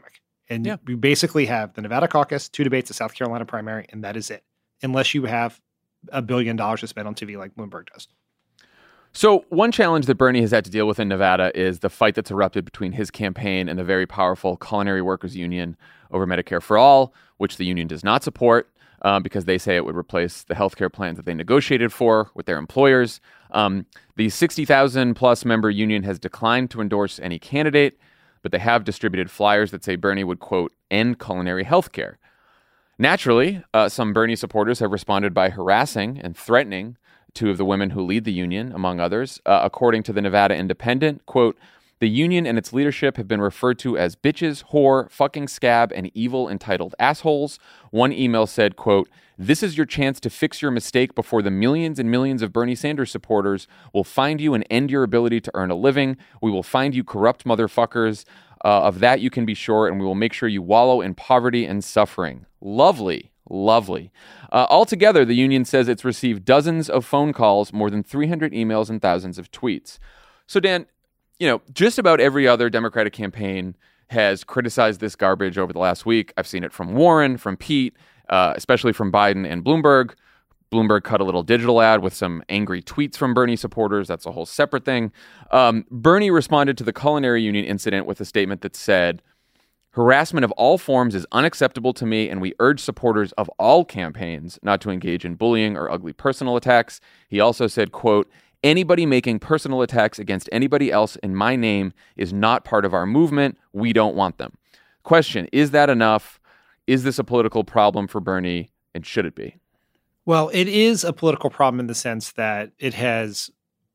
And Yeah. we basically have the Nevada caucus, 2 debates, the South Carolina primary, and that is it. Unless you have $1 billion to spend on TV like Bloomberg does. So one challenge that Bernie has had to deal with in Nevada is the fight that's erupted between his campaign and the very powerful Culinary Workers Union over Medicare for All, which the union does not support because they say it would replace the healthcare plans that they negotiated for with their employers. The 60,000 plus member union has declined to endorse any candidate, but they have distributed flyers that say Bernie would, quote, end culinary healthcare. Naturally, some Bernie supporters have responded by harassing and threatening 2 of the women who lead the union, among others. According to the Nevada Independent, quote, the union and its leadership have been referred to as bitches, whore, fucking scab, and evil entitled assholes. One email said, quote, this is your chance to fix your mistake before the millions and millions of Bernie Sanders supporters will find you and end your ability to earn a living. We will find you corrupt motherfuckers. Of that you can be sure, and we will make sure you wallow in poverty and suffering. Lovely. Lovely. Altogether, the union says it's received dozens of phone calls, more than 300 emails, and thousands of tweets. So, Dan, just about every other Democratic campaign has criticized this garbage over the last week. I've seen it from Warren, from Pete, especially from Biden and Bloomberg. Bloomberg cut a little digital ad with some angry tweets from Bernie supporters. That's a whole separate thing. Bernie responded to the Culinary Union incident with a statement that said, harassment of all forms is unacceptable to me, and we urge supporters of all campaigns not to engage in bullying or ugly personal attacks. He also said, quote, anybody making personal attacks against anybody else in my name is not part of our movement. We don't want them. Question, is that enough? Is this a political problem for Bernie, and should it be? Well, it is a political problem in the sense that it has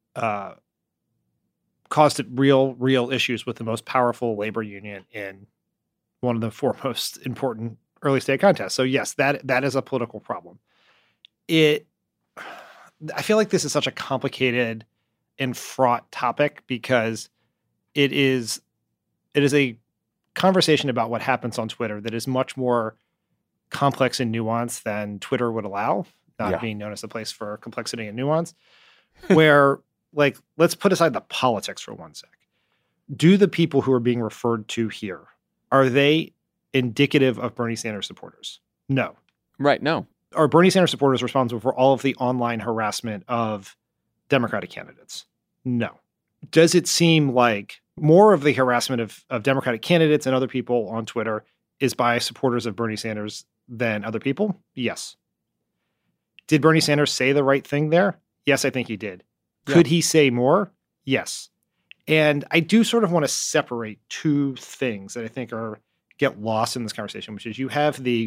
caused real issues with the most powerful labor union in one of the 4 most important early state contests. So yes, that is a political problem. I feel like this is such a complicated and fraught topic because it is a conversation about what happens on Twitter that is much more complex and nuanced than Twitter would allow, not being known as a place for complexity and nuance, where like, let's put aside the politics for one sec. Do the people who are being referred to here, are they indicative of Bernie Sanders supporters? No. Right, no. Are Bernie Sanders supporters responsible for all of the online harassment of Democratic candidates? No. Does it seem like more of the harassment of Democratic candidates and other people on Twitter is by supporters of Bernie Sanders than other people? Yes. Did Bernie Sanders say the right thing there? Yes, I think he did. Yeah. Could he say more? Yes. And I do sort of want to separate 2 things that I think get lost in this conversation, which is you have the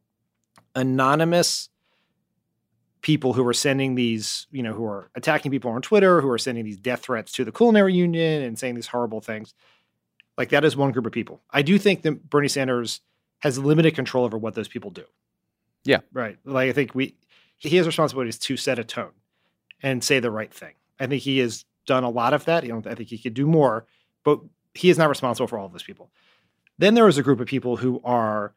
anonymous people who are sending these, who are attacking people on Twitter, who are sending these death threats to the Culinary Union and saying these horrible things. Like, that is one group of people. I do think that Bernie Sanders has limited control over what those people do. Yeah. Right. Like, I think he has responsibilities to set a tone and say the right thing. I think he has done a lot of that. I think he could do more, but he is not responsible for all of those people. Then there is a group of people who are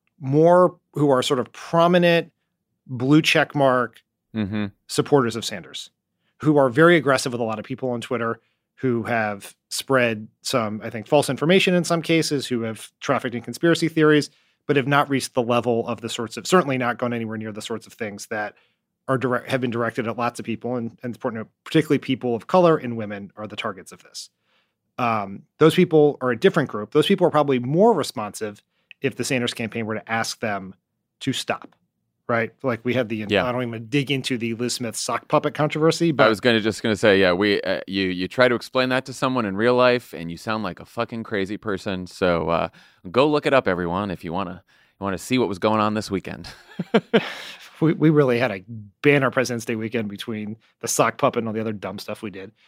sort of prominent blue check mark supporters of Sanders, who are very aggressive with a lot of people on Twitter, who have spread some, I think, false information in some cases, who have trafficked in conspiracy theories, but have not reached the level of certainly not gone anywhere near the sorts of things that have been directed at lots of people, and particularly people of color and women are the targets of this. Those people are a different group. Those people are probably more responsive if the Sanders campaign were to ask them to stop, right? Like, we have I don't even dig into the Liz Smith sock puppet controversy, but I was just going to say, you try to explain that to someone in real life and you sound like a fucking crazy person. So go look it up, everyone, if you want to see what was going on this weekend. We really had to ban our President's Day weekend between the sock puppet and all the other dumb stuff we did.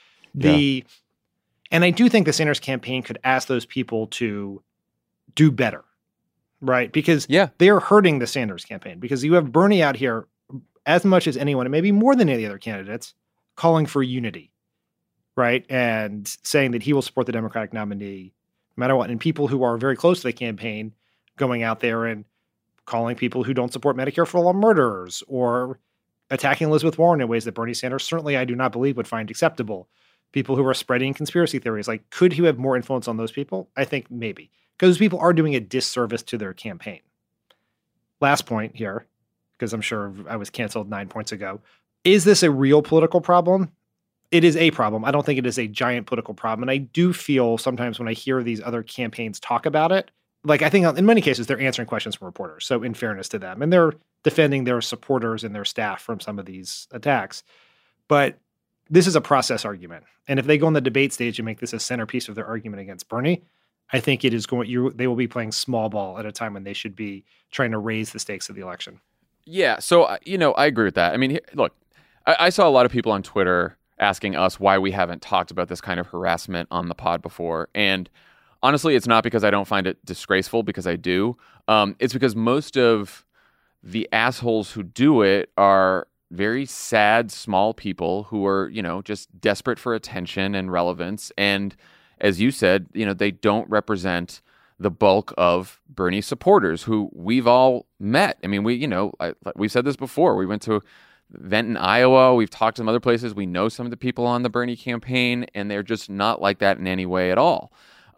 And I do think the Sanders campaign could ask those people to do better, right? Because they are hurting the Sanders campaign, because you have Bernie out here as much as anyone, and maybe more than any other candidates, calling for unity, right? And saying that he will support the Democratic nominee no matter what. And people who are very close to the campaign going out there and calling people who don't support Medicare for all murderers, or attacking Elizabeth Warren in ways that Bernie Sanders certainly, I do not believe, would find acceptable. People who are spreading conspiracy theories. Like, could he have more influence on those people? I think maybe. because people are doing a disservice to their campaign. Last point here, because I'm sure I was canceled 9 points ago. Is this a real political problem? It is a problem. I don't think it is a giant political problem. And I do feel sometimes when I hear these other campaigns talk about it, like I think in many cases they're answering questions from reporters. So in fairness to them, and they're defending their supporters and their staff from some of these attacks. But this is a process argument. And if they go on the debate stage and make this a centerpiece of their argument against Bernie, I think it is they will be playing small ball at a time when they should be trying to raise the stakes of the election. Yeah. So, I agree with that. I mean, look, I saw a lot of people on Twitter asking us why we haven't talked about this kind of harassment on the pod before. And honestly, it's not because I don't find it disgraceful, because I do. It's because most of the assholes who do it are very sad, small people who are, just desperate for attention and relevance. And as you said, they don't represent the bulk of Bernie supporters who we've all met. I mean, we've said this before. We went to an event in Iowa. We've talked to some other places. We know some of the people on the Bernie campaign, and they're just not like that in any way at all.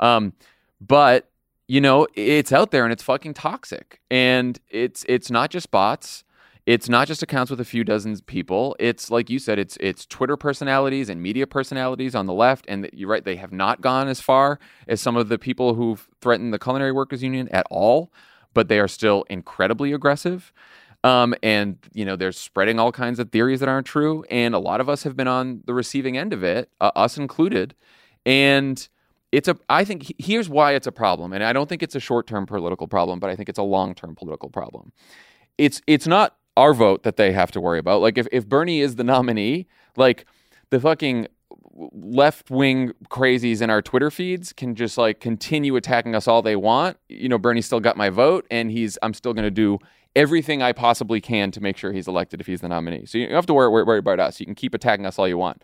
But it's out there and it's fucking toxic. And it's not just bots. It's not just accounts with a few dozen people. It's like you said, it's Twitter personalities and media personalities on the left. And you're right, they have not gone as far as some of the people who've threatened the Culinary Workers Union at all, but they are still incredibly aggressive. And they're spreading all kinds of theories that aren't true. And a lot of us have been on the receiving end of it, us included. And I think here's why it's a problem. And I don't think it's a short-term political problem, but I think it's a long-term political problem. It's not our vote that they have to worry about. Like if Bernie is the nominee, like the fucking left-wing crazies in our Twitter feeds can just like continue attacking us all they want. Bernie's still got my vote, and I'm still going to do everything I possibly can to make sure he's elected if he's the nominee. So you don't have to worry about us. You can keep attacking us all you want.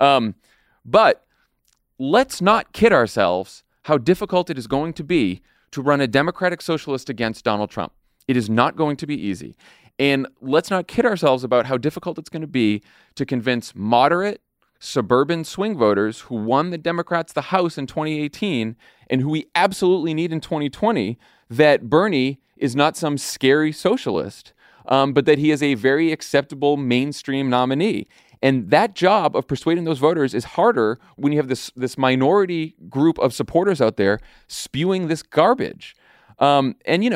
But let's not kid ourselves how difficult it is going to be to run a democratic socialist against Donald Trump. It is not going to be easy. And let's not kid ourselves about how difficult it's going to be to convince moderate, suburban swing voters who won the Democrats the House in 2018 and who we absolutely need in 2020 that Bernie is not some scary socialist, but that he is a very acceptable mainstream nominee. And that job of persuading those voters is harder when you have this minority group of supporters out there spewing this garbage. When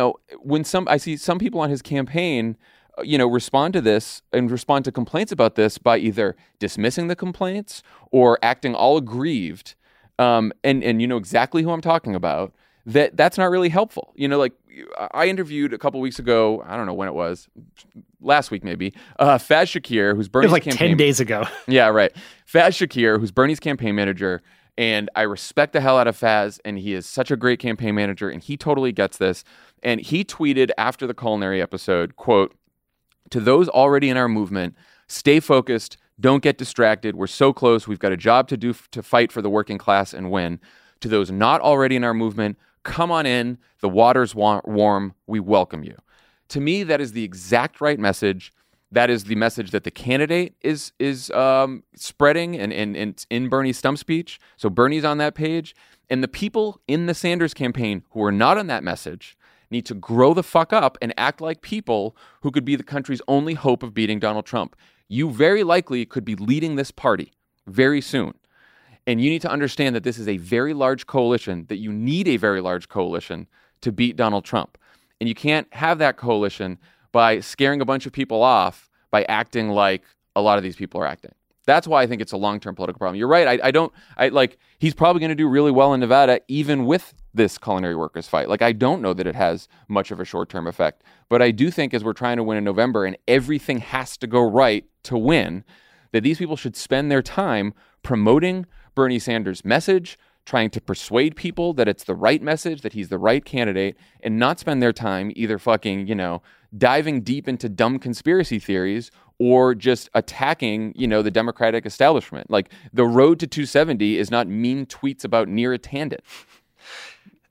I see some people on his campaign, respond to this and respond to complaints about this by either dismissing the complaints or acting all aggrieved. And you know exactly who I'm talking about. That's not really helpful. I interviewed a couple weeks ago, I don't know when it was, last week maybe, Faz Shakir, who's Bernie's campaign... It was like 10 days ago. Yeah, right. Faz Shakir, who's Bernie's campaign manager, and I respect the hell out of Faz, and he is such a great campaign manager, and he totally gets this. And he tweeted after the culinary episode, quote, "To those already in our movement, stay focused, don't get distracted. We're so close. We've got a job to do to fight for the working class and win. To those not already in our movement, come on in. The water's warm. We welcome you." To me, that is the exact right message. That is the message that the candidate is spreading and in Bernie's stump speech. So Bernie's on that page. And the people in the Sanders campaign who are not on that message need to grow the fuck up and act like people who could be the country's only hope of beating Donald Trump. You very likely could be leading this party very soon. And you need to understand that this is a very large coalition, that you need a very large coalition to beat Donald Trump. And you can't have that coalition by scaring a bunch of people off by acting like a lot of these people are acting. That's why I think it's a long-term political problem. You're right. He's probably going to do really well in Nevada, even with this culinary workers fight. I don't know that it has much of a short-term effect. But I do think as we're trying to win in November and everything has to go right to win, that these people should spend their time promoting Bernie Sanders' message, trying to persuade people that it's the right message, that he's the right candidate, and not spend their time either fucking, diving deep into dumb conspiracy theories or just attacking, the Democratic establishment. The road to 270 is not mean tweets about Neera Tanden.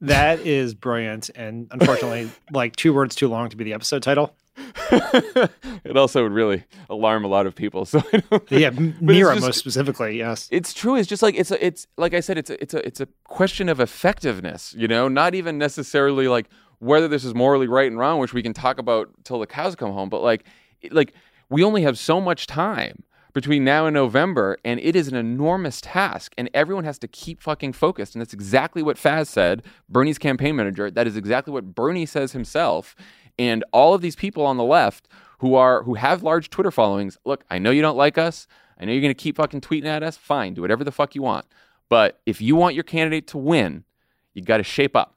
That is brilliant. And unfortunately, like 2 words too long to be the episode title. It also would really alarm a lot of people. So I don't Yeah, Mira most specifically, yes. It's true. It's just like it's like I said. It's a question of effectiveness. You know, not even necessarily like whether this is morally right and wrong, which we can talk about till the cows come home. But like we only have so much time between now and November, and it is an enormous task, and everyone has to keep fucking focused. And that's exactly what Faz said, Bernie's campaign manager. That is exactly what Bernie says himself. And all of these people on the left who have large Twitter followings, look, I know you don't like us. I know you're going to keep fucking tweeting at us. Fine, do whatever the fuck you want. But if you want your candidate to win, you got to shape up.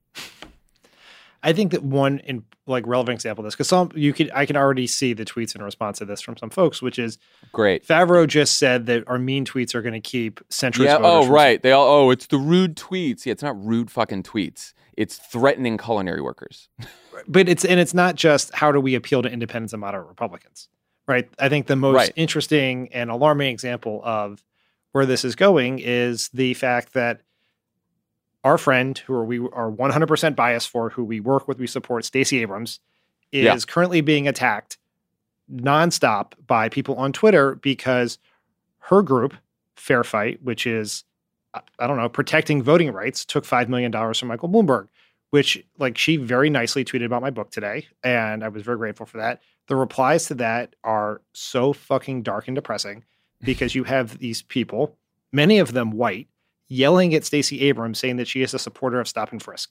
I think that one relevant example of this, because I can already see the tweets in response to this from some folks, which is great. Favreau just said that our mean tweets are going to keep centrist voters. Oh, right. It's the rude tweets. Yeah, it's not rude fucking tweets. It's threatening culinary workers. But it's not just how do we appeal to independents and moderate Republicans, right? I think the most interesting and alarming example of where this is going is the fact that our friend, who we are 100% biased for, who we work with, we support, Stacey Abrams, is currently being attacked nonstop by people on Twitter because her group, Fair Fight, which is, I don't know, protecting voting rights, took $5 million from Michael Bloomberg, which she very nicely tweeted about my book today. And I was very grateful for that. The replies to that are so fucking dark and depressing because you have these people, many of them white, yelling at Stacey Abrams saying that she is a supporter of stop and frisk.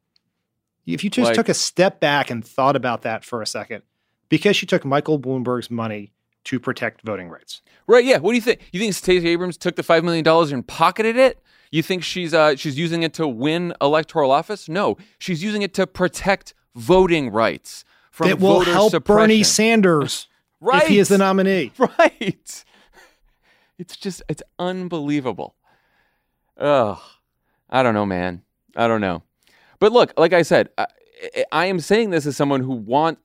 If you just took a step back and thought about that for a second, because she took Michael Bloomberg's money to protect voting rights. Right, yeah. What do you think? You think Stacey Abrams took the $5 million and pocketed it? You think she's using it to win electoral office? No, she's using it to protect voting rights from that will voter help suppression. Bernie Sanders right. if he is the nominee. Right. It's unbelievable. Ugh. I don't know, man. I don't know. But look, like I said, I am saying this as someone who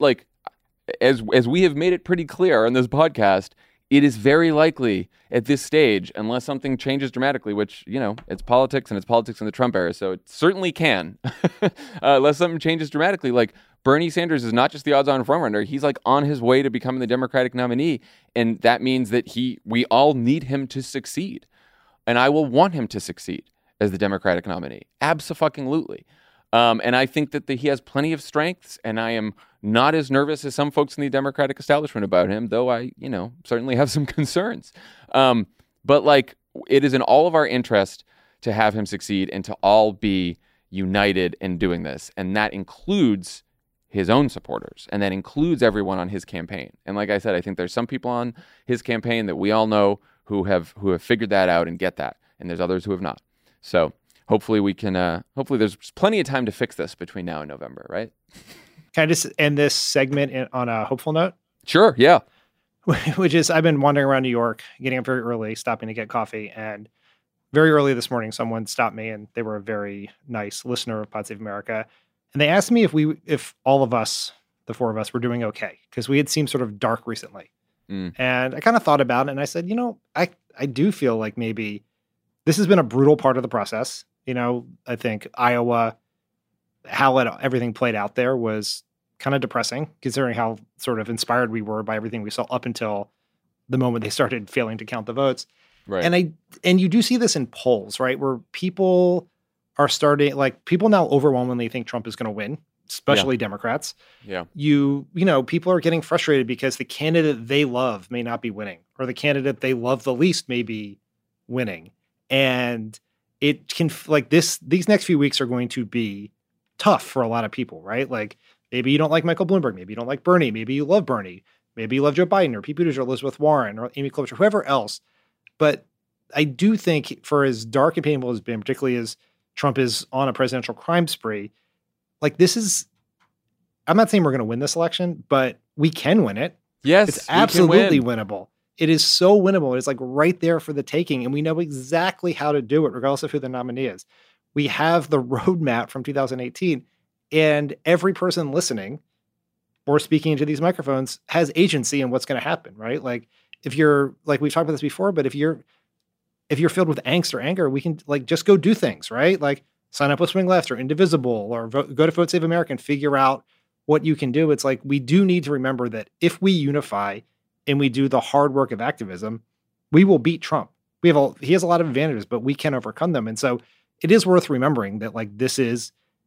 as we have made it pretty clear on this podcast, it is very likely at this stage, unless something changes dramatically, which, it's politics and it's politics in the Trump era, so it certainly can. Unless something changes dramatically, Bernie Sanders is not just the odds-on frontrunner. He's on his way to becoming the Democratic nominee, and that means that we all need him to succeed. And I will want him to succeed as the Democratic nominee. Abso-fucking-lutely. And I think that he has plenty of strengths, and I am not as nervous as some folks in the Democratic establishment about him, though I, certainly have some concerns. But it is in all of our interest to have him succeed and to all be united in doing this. And that includes his own supporters, and that includes everyone on his campaign. And like I said, I think there's some people on his campaign that we all know who have figured that out and get that, and there's others who have not. So hopefully we can. Hopefully there's plenty of time to fix this between now and November, right? Can I just end this segment on a hopeful note? Sure. Yeah. Which is, I've been wandering around New York, getting up very early, stopping to get coffee, and very early this morning, someone stopped me, and they were a very nice listener of Pod Save America, and they asked me if all of us, the 4 of us, were doing okay, because we had seemed sort of dark recently. And I kind of thought about it, and I said, I do feel like maybe this has been a brutal part of the process. I think Iowa, how everything played out there was kind of depressing, considering how sort of inspired we were by everything we saw up until the moment they started failing to count the votes. Right. And you do see this in polls, right, where people are starting, people now overwhelmingly think Trump is going to win, especially Democrats. Yeah. People are getting frustrated because the candidate they love may not be winning, or the candidate they love the least may be winning. And it can, these next few weeks are going to be tough for a lot of people, right? Maybe you don't like Michael Bloomberg. Maybe you don't like Bernie. Maybe you love Bernie. Maybe you love Joe Biden or Pete Buttigieg or Elizabeth Warren or Amy Klobuchar, whoever else. But I do think, for as dark and painful as it's been, particularly as Trump is on a presidential crime spree, I'm not saying we're going to win this election, but we can win it. Yes, it's absolutely winnable. It is so winnable. It's right there for the taking, and we know exactly how to do it, regardless of who the nominee is. We have the roadmap from 2018, and every person listening or speaking into these microphones has agency in what's going to happen, right? If you're, we've talked about this before, but if you're filled with angst or anger, we can just go do things, right? sign up with Swing Left or Indivisible or go to Vote Save America and figure out what you can do. It's like, we do need to remember that if we unify and we do the hard work of activism, we will beat Trump. He has a lot of advantages, but we can overcome them. And so it is worth remembering that, like, this is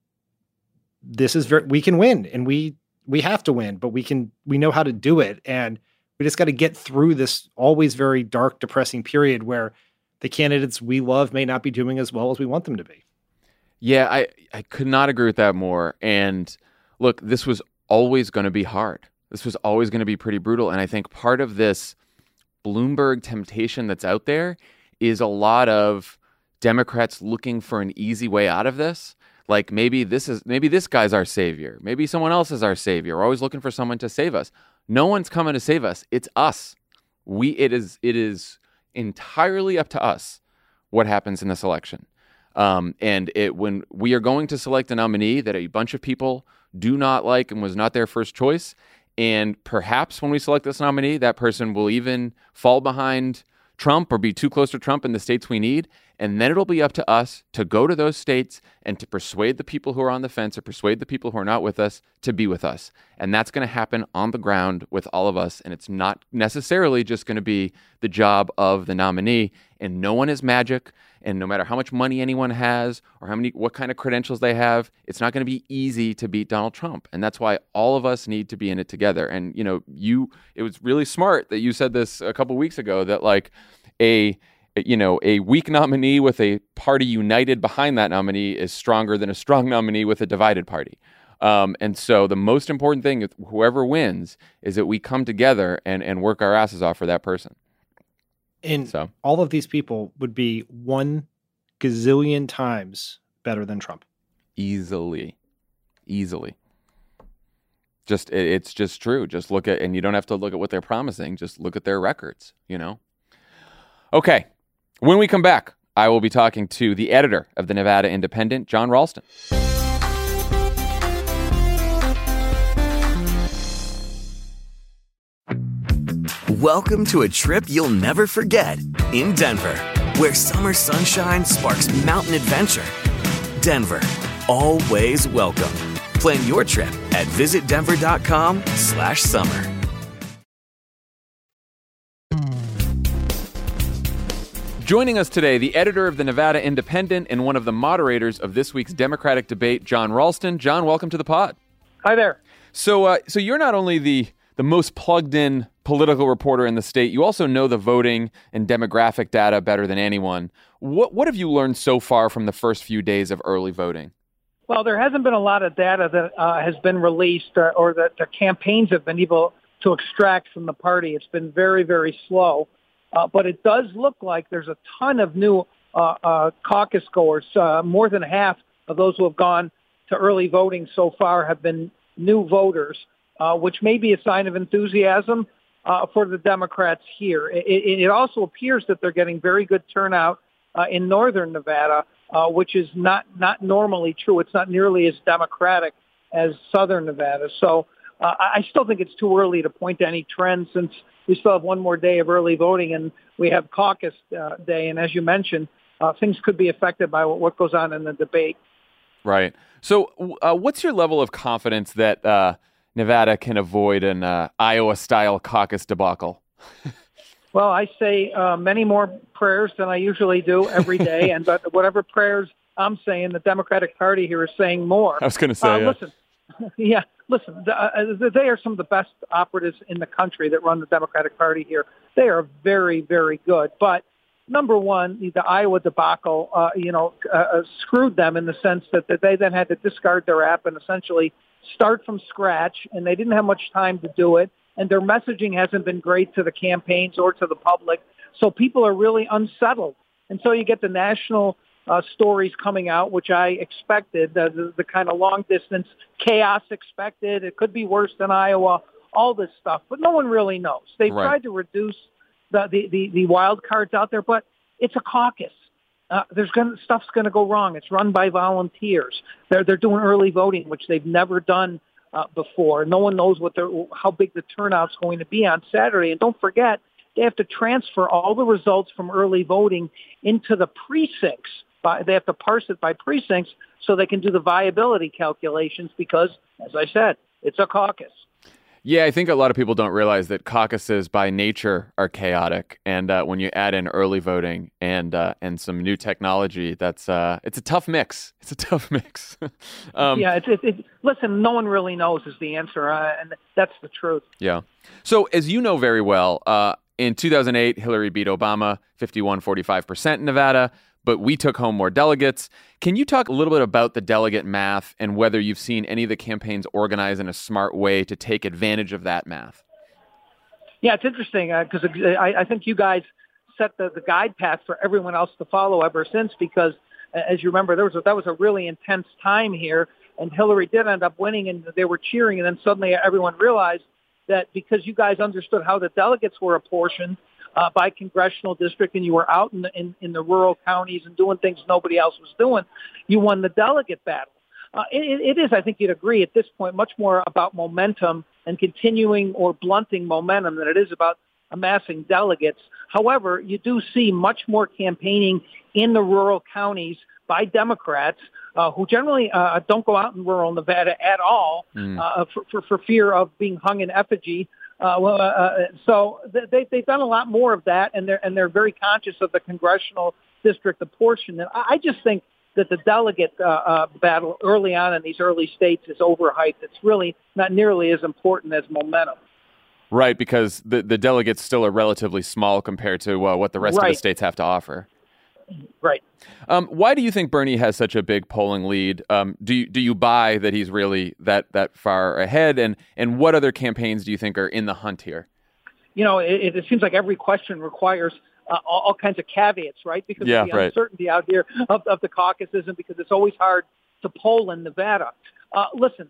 we can win, and we have to win, but we know how to do it. And we just got to get through this always very dark, depressing period where the candidates we love may not be doing as well as we want them to be. Yeah, I could not agree with that more. And look, this was always going to be hard. This was always going to be pretty brutal. And I think part of this Bloomberg temptation that's out there is a lot of Democrats looking for an easy way out of this. Like, maybe this guy's our savior. Maybe someone else is our savior. We're always looking for someone to save us. No one's coming to save us. It's us. It is entirely up to us what happens in this election. When we are going to select a nominee that a bunch of people do not like and was not their first choice, and perhaps when we select this nominee, that person will even fall behind Trump or be too close to Trump in the states we need. And then it'll be up to us to go to those states and to persuade the people who are on the fence or persuade the people who are not with us to be with us. And that's going to happen on the ground with all of us. And it's not necessarily just going to be the job of the nominee. And no one is magic. And no matter how much money anyone has or what kind of credentials they have, it's not going to be easy to beat Donald Trump. And that's why all of us need to be in it together. And, it was really smart that you said this a couple weeks ago, that like a weak nominee with a party united behind that nominee is stronger than a strong nominee with a divided party. And so the most important thing, whoever wins, is that we come together and work our asses off for that person. And so all of these people would be 1 gazillion times better than Trump. Easily. It's just true. Just look at, and you don't have to look at what they're promising. Just look at their records, Okay. When we come back, I will be talking to the editor of the Nevada Independent, Jon Ralston. Welcome to a trip you'll never forget in Denver, where summer sunshine sparks mountain adventure. Denver, always welcome. Plan your trip at visitdenver.com/summer. Joining us today, the editor of the Nevada Independent and one of the moderators of this week's Democratic debate, Jon Ralston. Jon, welcome to the pod. Hi there. So you're not only the most plugged-in political reporter in the state, you also know the voting and demographic data better than anyone. What have you learned so far from the first few days of early voting? Well, there hasn't been a lot of data that has been released or that the campaigns have been able to extract from the party. It's been very, very slow. But it does look like there's a ton of new caucus goers. More than half of those who have gone to early voting so far have been new voters, which may be a sign of enthusiasm for the Democrats here. It also appears that they're getting very good turnout in northern Nevada, which is not normally true. It's not nearly as democratic as southern Nevada. So I still think it's too early to point to any trends, since we still have one more day of early voting and we have caucus day. And as you mentioned, things could be affected by what goes on in the debate. Right. So what's your level of confidence that Nevada can avoid an Iowa-style caucus debacle? Well, I say many more prayers than I usually do every day. And but whatever prayers I'm saying, the Democratic Party here is saying more. I was going to say, listen. Yeah, listen, they are some of the best operatives in the country that run the Democratic Party here. They are very, very good. But number one, the Iowa debacle, screwed them in the sense that they then had to discard their app and essentially start from scratch, and they didn't have much time to do it. And their messaging hasn't been great to the campaigns or to the public. So people are really unsettled. And so you get the national stories coming out, which I expected, the kind of long-distance chaos expected. It could be worse than Iowa, all this stuff. But no one really knows. They've tried to reduce the wild cards out there, but it's a caucus. Stuff's going to go wrong. It's run by volunteers. They're doing early voting, which they've never done before. No one knows how big the turnout's going to be on Saturday. And don't forget, they have to transfer all the results from early voting into the precincts parse it by precincts so they can do the viability calculations because, as I said, it's a caucus. Yeah, I think a lot of people don't realize that caucuses by nature are chaotic, and when you add in early voting and some new technology, it's a tough mix. It's a tough mix. Listen, no one really knows is the answer, and that's the truth. Yeah. So as you know very well, in 2008, Hillary beat Obama 51-45% in Nevada, but we took home more delegates. Can you talk a little bit about the delegate math and whether you've seen any of the campaigns organize in a smart way to take advantage of that math? Yeah, it's interesting because I think you guys set the guide path for everyone else to follow ever since because, as you remember, that was a really intense time here, and Hillary did end up winning, and they were cheering, and then suddenly everyone realized that because you guys understood how the delegates were apportioned, by congressional district, and you were out in the rural counties and doing things nobody else was doing, you won the delegate battle. It is, I think you'd agree, at this point, much more about momentum and continuing or blunting momentum than it is about amassing delegates. However, you do see much more campaigning in the rural counties by Democrats who generally don't go out in rural Nevada at all for fear of being hung in effigy. So they've done a lot more of that, and they're very conscious of the congressional district apportionment. I just think that the delegate battle early on in these early states is overhyped. It's really not nearly as important as momentum. Right, because the delegates still are relatively small compared to what the rest of the states have to offer. Right. Why do you think Bernie has such a big polling lead? Do you buy that he's really that far ahead? And what other campaigns do you think are in the hunt here? You know, it seems like every question requires all kinds of caveats, right? Because of the uncertainty out here of the caucuses, and because it's always hard to poll in Nevada. Listen,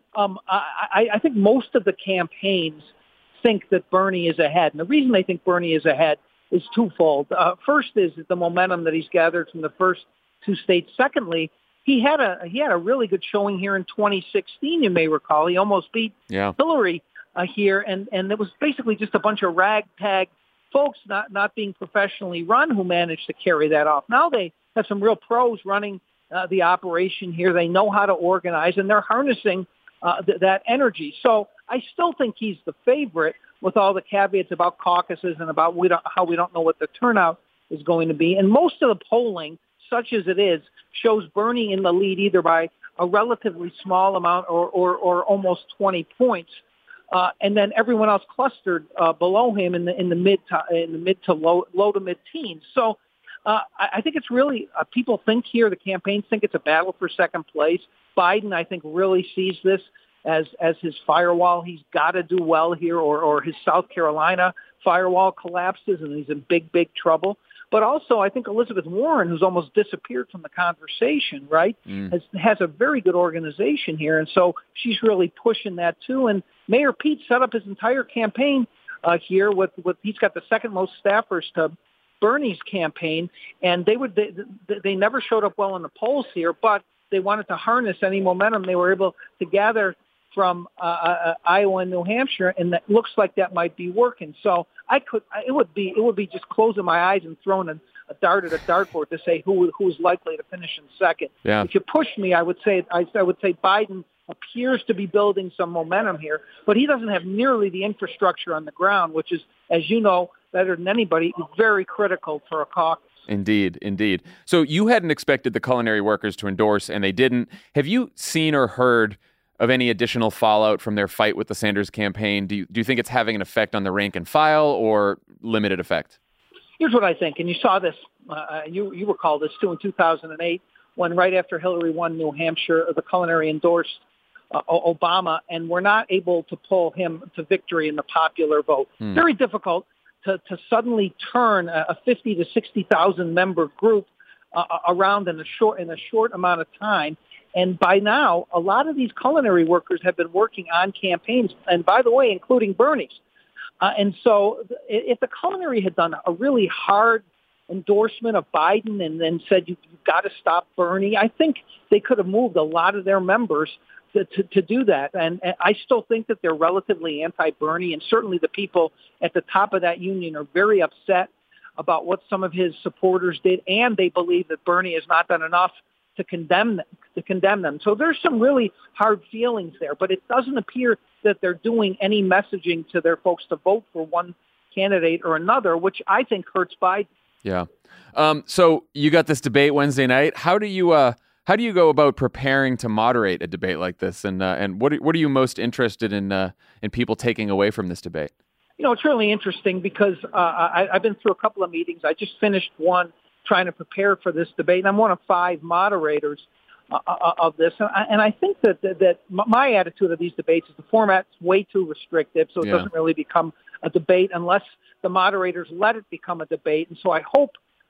I think most of the campaigns think that Bernie is ahead, and the reason they think Bernie is ahead is twofold. First is the momentum that he's gathered from the first two states. Secondly, he had a really good showing here in 2016. You may recall he almost beat Hillary here, and it was basically just a bunch of ragtag folks not being professionally run who managed to carry that off. Now they have some real pros running the operation here. They know how to organize, and they're harnessing that energy. So I still think he's the favorite, with all the caveats about caucuses and about how we don't know what the turnout is going to be. And most of the polling, such as it is, shows Bernie in the lead either by a relatively small amount or almost 20 points. And then everyone else clustered below him in the mid to low to mid teens. So I think it's really people think here, the campaigns think it's a battle for second place. Biden, I think, really sees this as his firewall. He's got to do well here, or his South Carolina firewall collapses and he's in big trouble. But also, I think Elizabeth Warren, who's almost disappeared from the conversation, right, has a very good organization here. And so she's really pushing that too. And Mayor Pete set up his entire campaign here with he's got the second most staffers to Bernie's campaign. And they never showed up well in the polls here, but they wanted to harness any momentum they were able to gather from Iowa and New Hampshire, and that looks like that might be working. So it would be just closing my eyes and throwing a dart at a dartboard to say who's likely to finish in second. Yeah. If you push me, I would say Biden appears to be building some momentum here, but he doesn't have nearly the infrastructure on the ground, which is, as you know better than anybody, very critical for a caucus. Indeed. So you hadn't expected the culinary workers to endorse, and they didn't. Have you seen or heard of any additional fallout from their fight with the Sanders campaign? Do you think it's having an effect on the rank and file, or limited effect? Here's what I think, and you saw this, you recall this too in 2008, when right after Hillary won New Hampshire, the culinary endorsed Obama, and were not able to pull him to victory in the popular vote. Very difficult to suddenly turn a 50 to 60,000 member group around in a short amount of time. And by now, a lot of these culinary workers have been working on campaigns, and by the way, including Bernie's. And so if the culinary had done a really hard endorsement of Biden and then said, you've got to stop Bernie, I think they could have moved a lot of their members to do that. And I still think that they're relatively anti-Bernie, and certainly the people at the top of that union are very upset about what some of his supporters did, and they believe that Bernie has not done enough to condemn them. So there's some really hard feelings there, but it doesn't appear that they're doing any messaging to their folks to vote for one candidate or another, which I think hurts Biden. Yeah. So you got this debate Wednesday night. How do you go about preparing to moderate a debate like this? And what are you most interested in people taking away from this debate? It's really interesting because I've been through a couple of meetings. I just finished one trying to prepare for this debate, and I'm one of 5 moderators of this. And I think that my attitude of these debates is the format's way too restrictive, so it doesn't really become a debate unless the moderators let it become a debate. And so I hope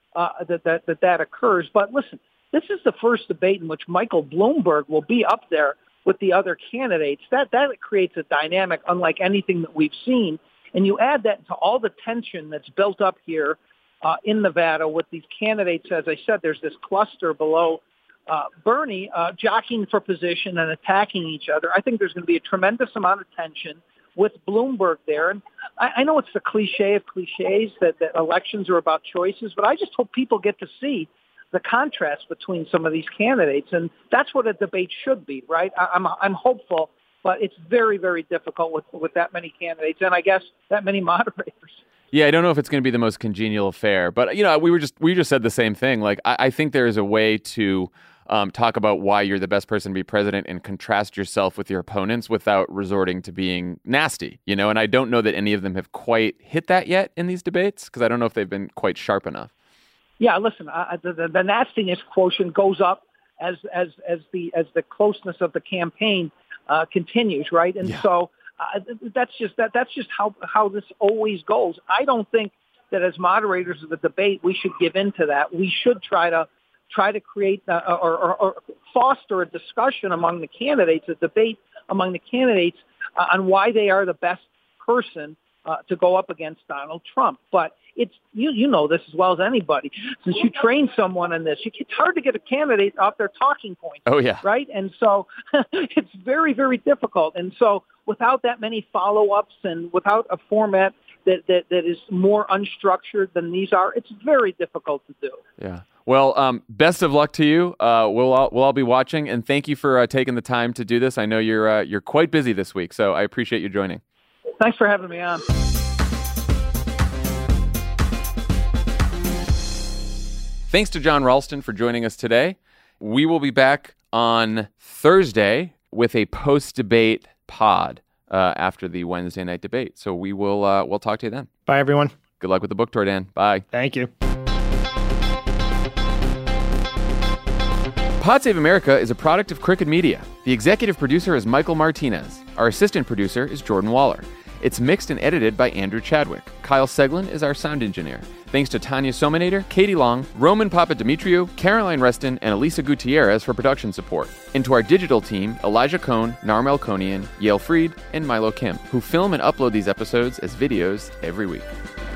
that occurs. But listen, this is the first debate in which Michael Bloomberg will be up there with the other candidates. That creates a dynamic unlike anything that we've seen. And you add that to all the tension that's built up here in Nevada with these candidates. As I said, there's this cluster below Bernie jockeying for position and attacking each other. I think there's going to be a tremendous amount of tension with Bloomberg there. And I know it's the cliche of cliches that elections are about choices, but I just hope people get to see the contrast between some of these candidates. And that's what a debate should be, right? I'm hopeful, but it's very, very difficult with that many candidates and I guess that many moderators. Yeah, I don't know if it's going to be the most congenial affair, but we just said the same thing. Like, I think there is a way to talk about why you're the best person to be president and contrast yourself with your opponents without resorting to being nasty, And I don't know that any of them have quite hit that yet in these debates because I don't know if they've been quite sharp enough. Yeah, listen, the nastiness quotient goes up as the closeness of the campaign continues, right? And so that's just how this always goes. I don't think that as moderators of the debate we should give in to that. We should try to create or foster a discussion among the candidates, a debate among the candidates on why they are the best person to go up against Donald Trump. But it's you know this as well as anybody. Since you train someone on this, it's hard to get a candidate off their talking points. Oh yeah, right. And so it's very, very difficult. And so without that many follow-ups and without a format that is more unstructured than these are, it's very difficult to do. Yeah. Well, best of luck to you. We'll all be watching, and thank you for taking the time to do this. I know you're quite busy this week, so I appreciate you joining. Thanks for having me on. Thanks to Jon Ralston for joining us today. We will be back on Thursday with a post-debate pod after the Wednesday night debate. So we'll talk to you then. Bye, everyone. Good luck with the book tour, Dan. Bye. Thank you. Pod Save America is a product of Crooked Media. The executive producer is Michael Martinez. Our assistant producer is Jordan Waller. It's mixed and edited by Andrew Chadwick. Kyle Seglin is our sound engineer. Thanks to Tanya Sominator, Katie Long, Roman Papadimitriou, Caroline Reston, and Elisa Gutierrez for production support. And to our digital team, Elijah Cohn, Narmel Konian, Yale Freed, and Milo Kim, who film and upload these episodes as videos every week.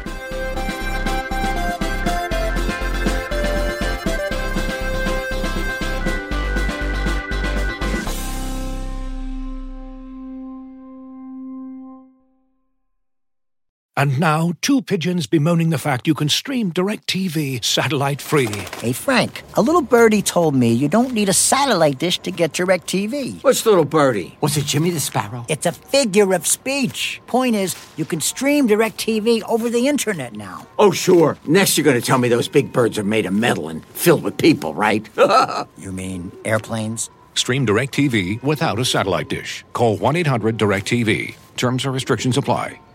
And now, two pigeons bemoaning the fact you can stream DirecTV satellite-free. Hey, Frank, a little birdie told me you don't need a satellite dish to get DirecTV. What's little birdie? Was it Jimmy the Sparrow? It's a figure of speech. Point is, you can stream DirecTV over the internet now. Oh, sure. Next you're going to tell me those big birds are made of metal and filled with people, right? You mean airplanes? Stream DirecTV without a satellite dish. Call 1-800-DirecTV. Terms and restrictions apply.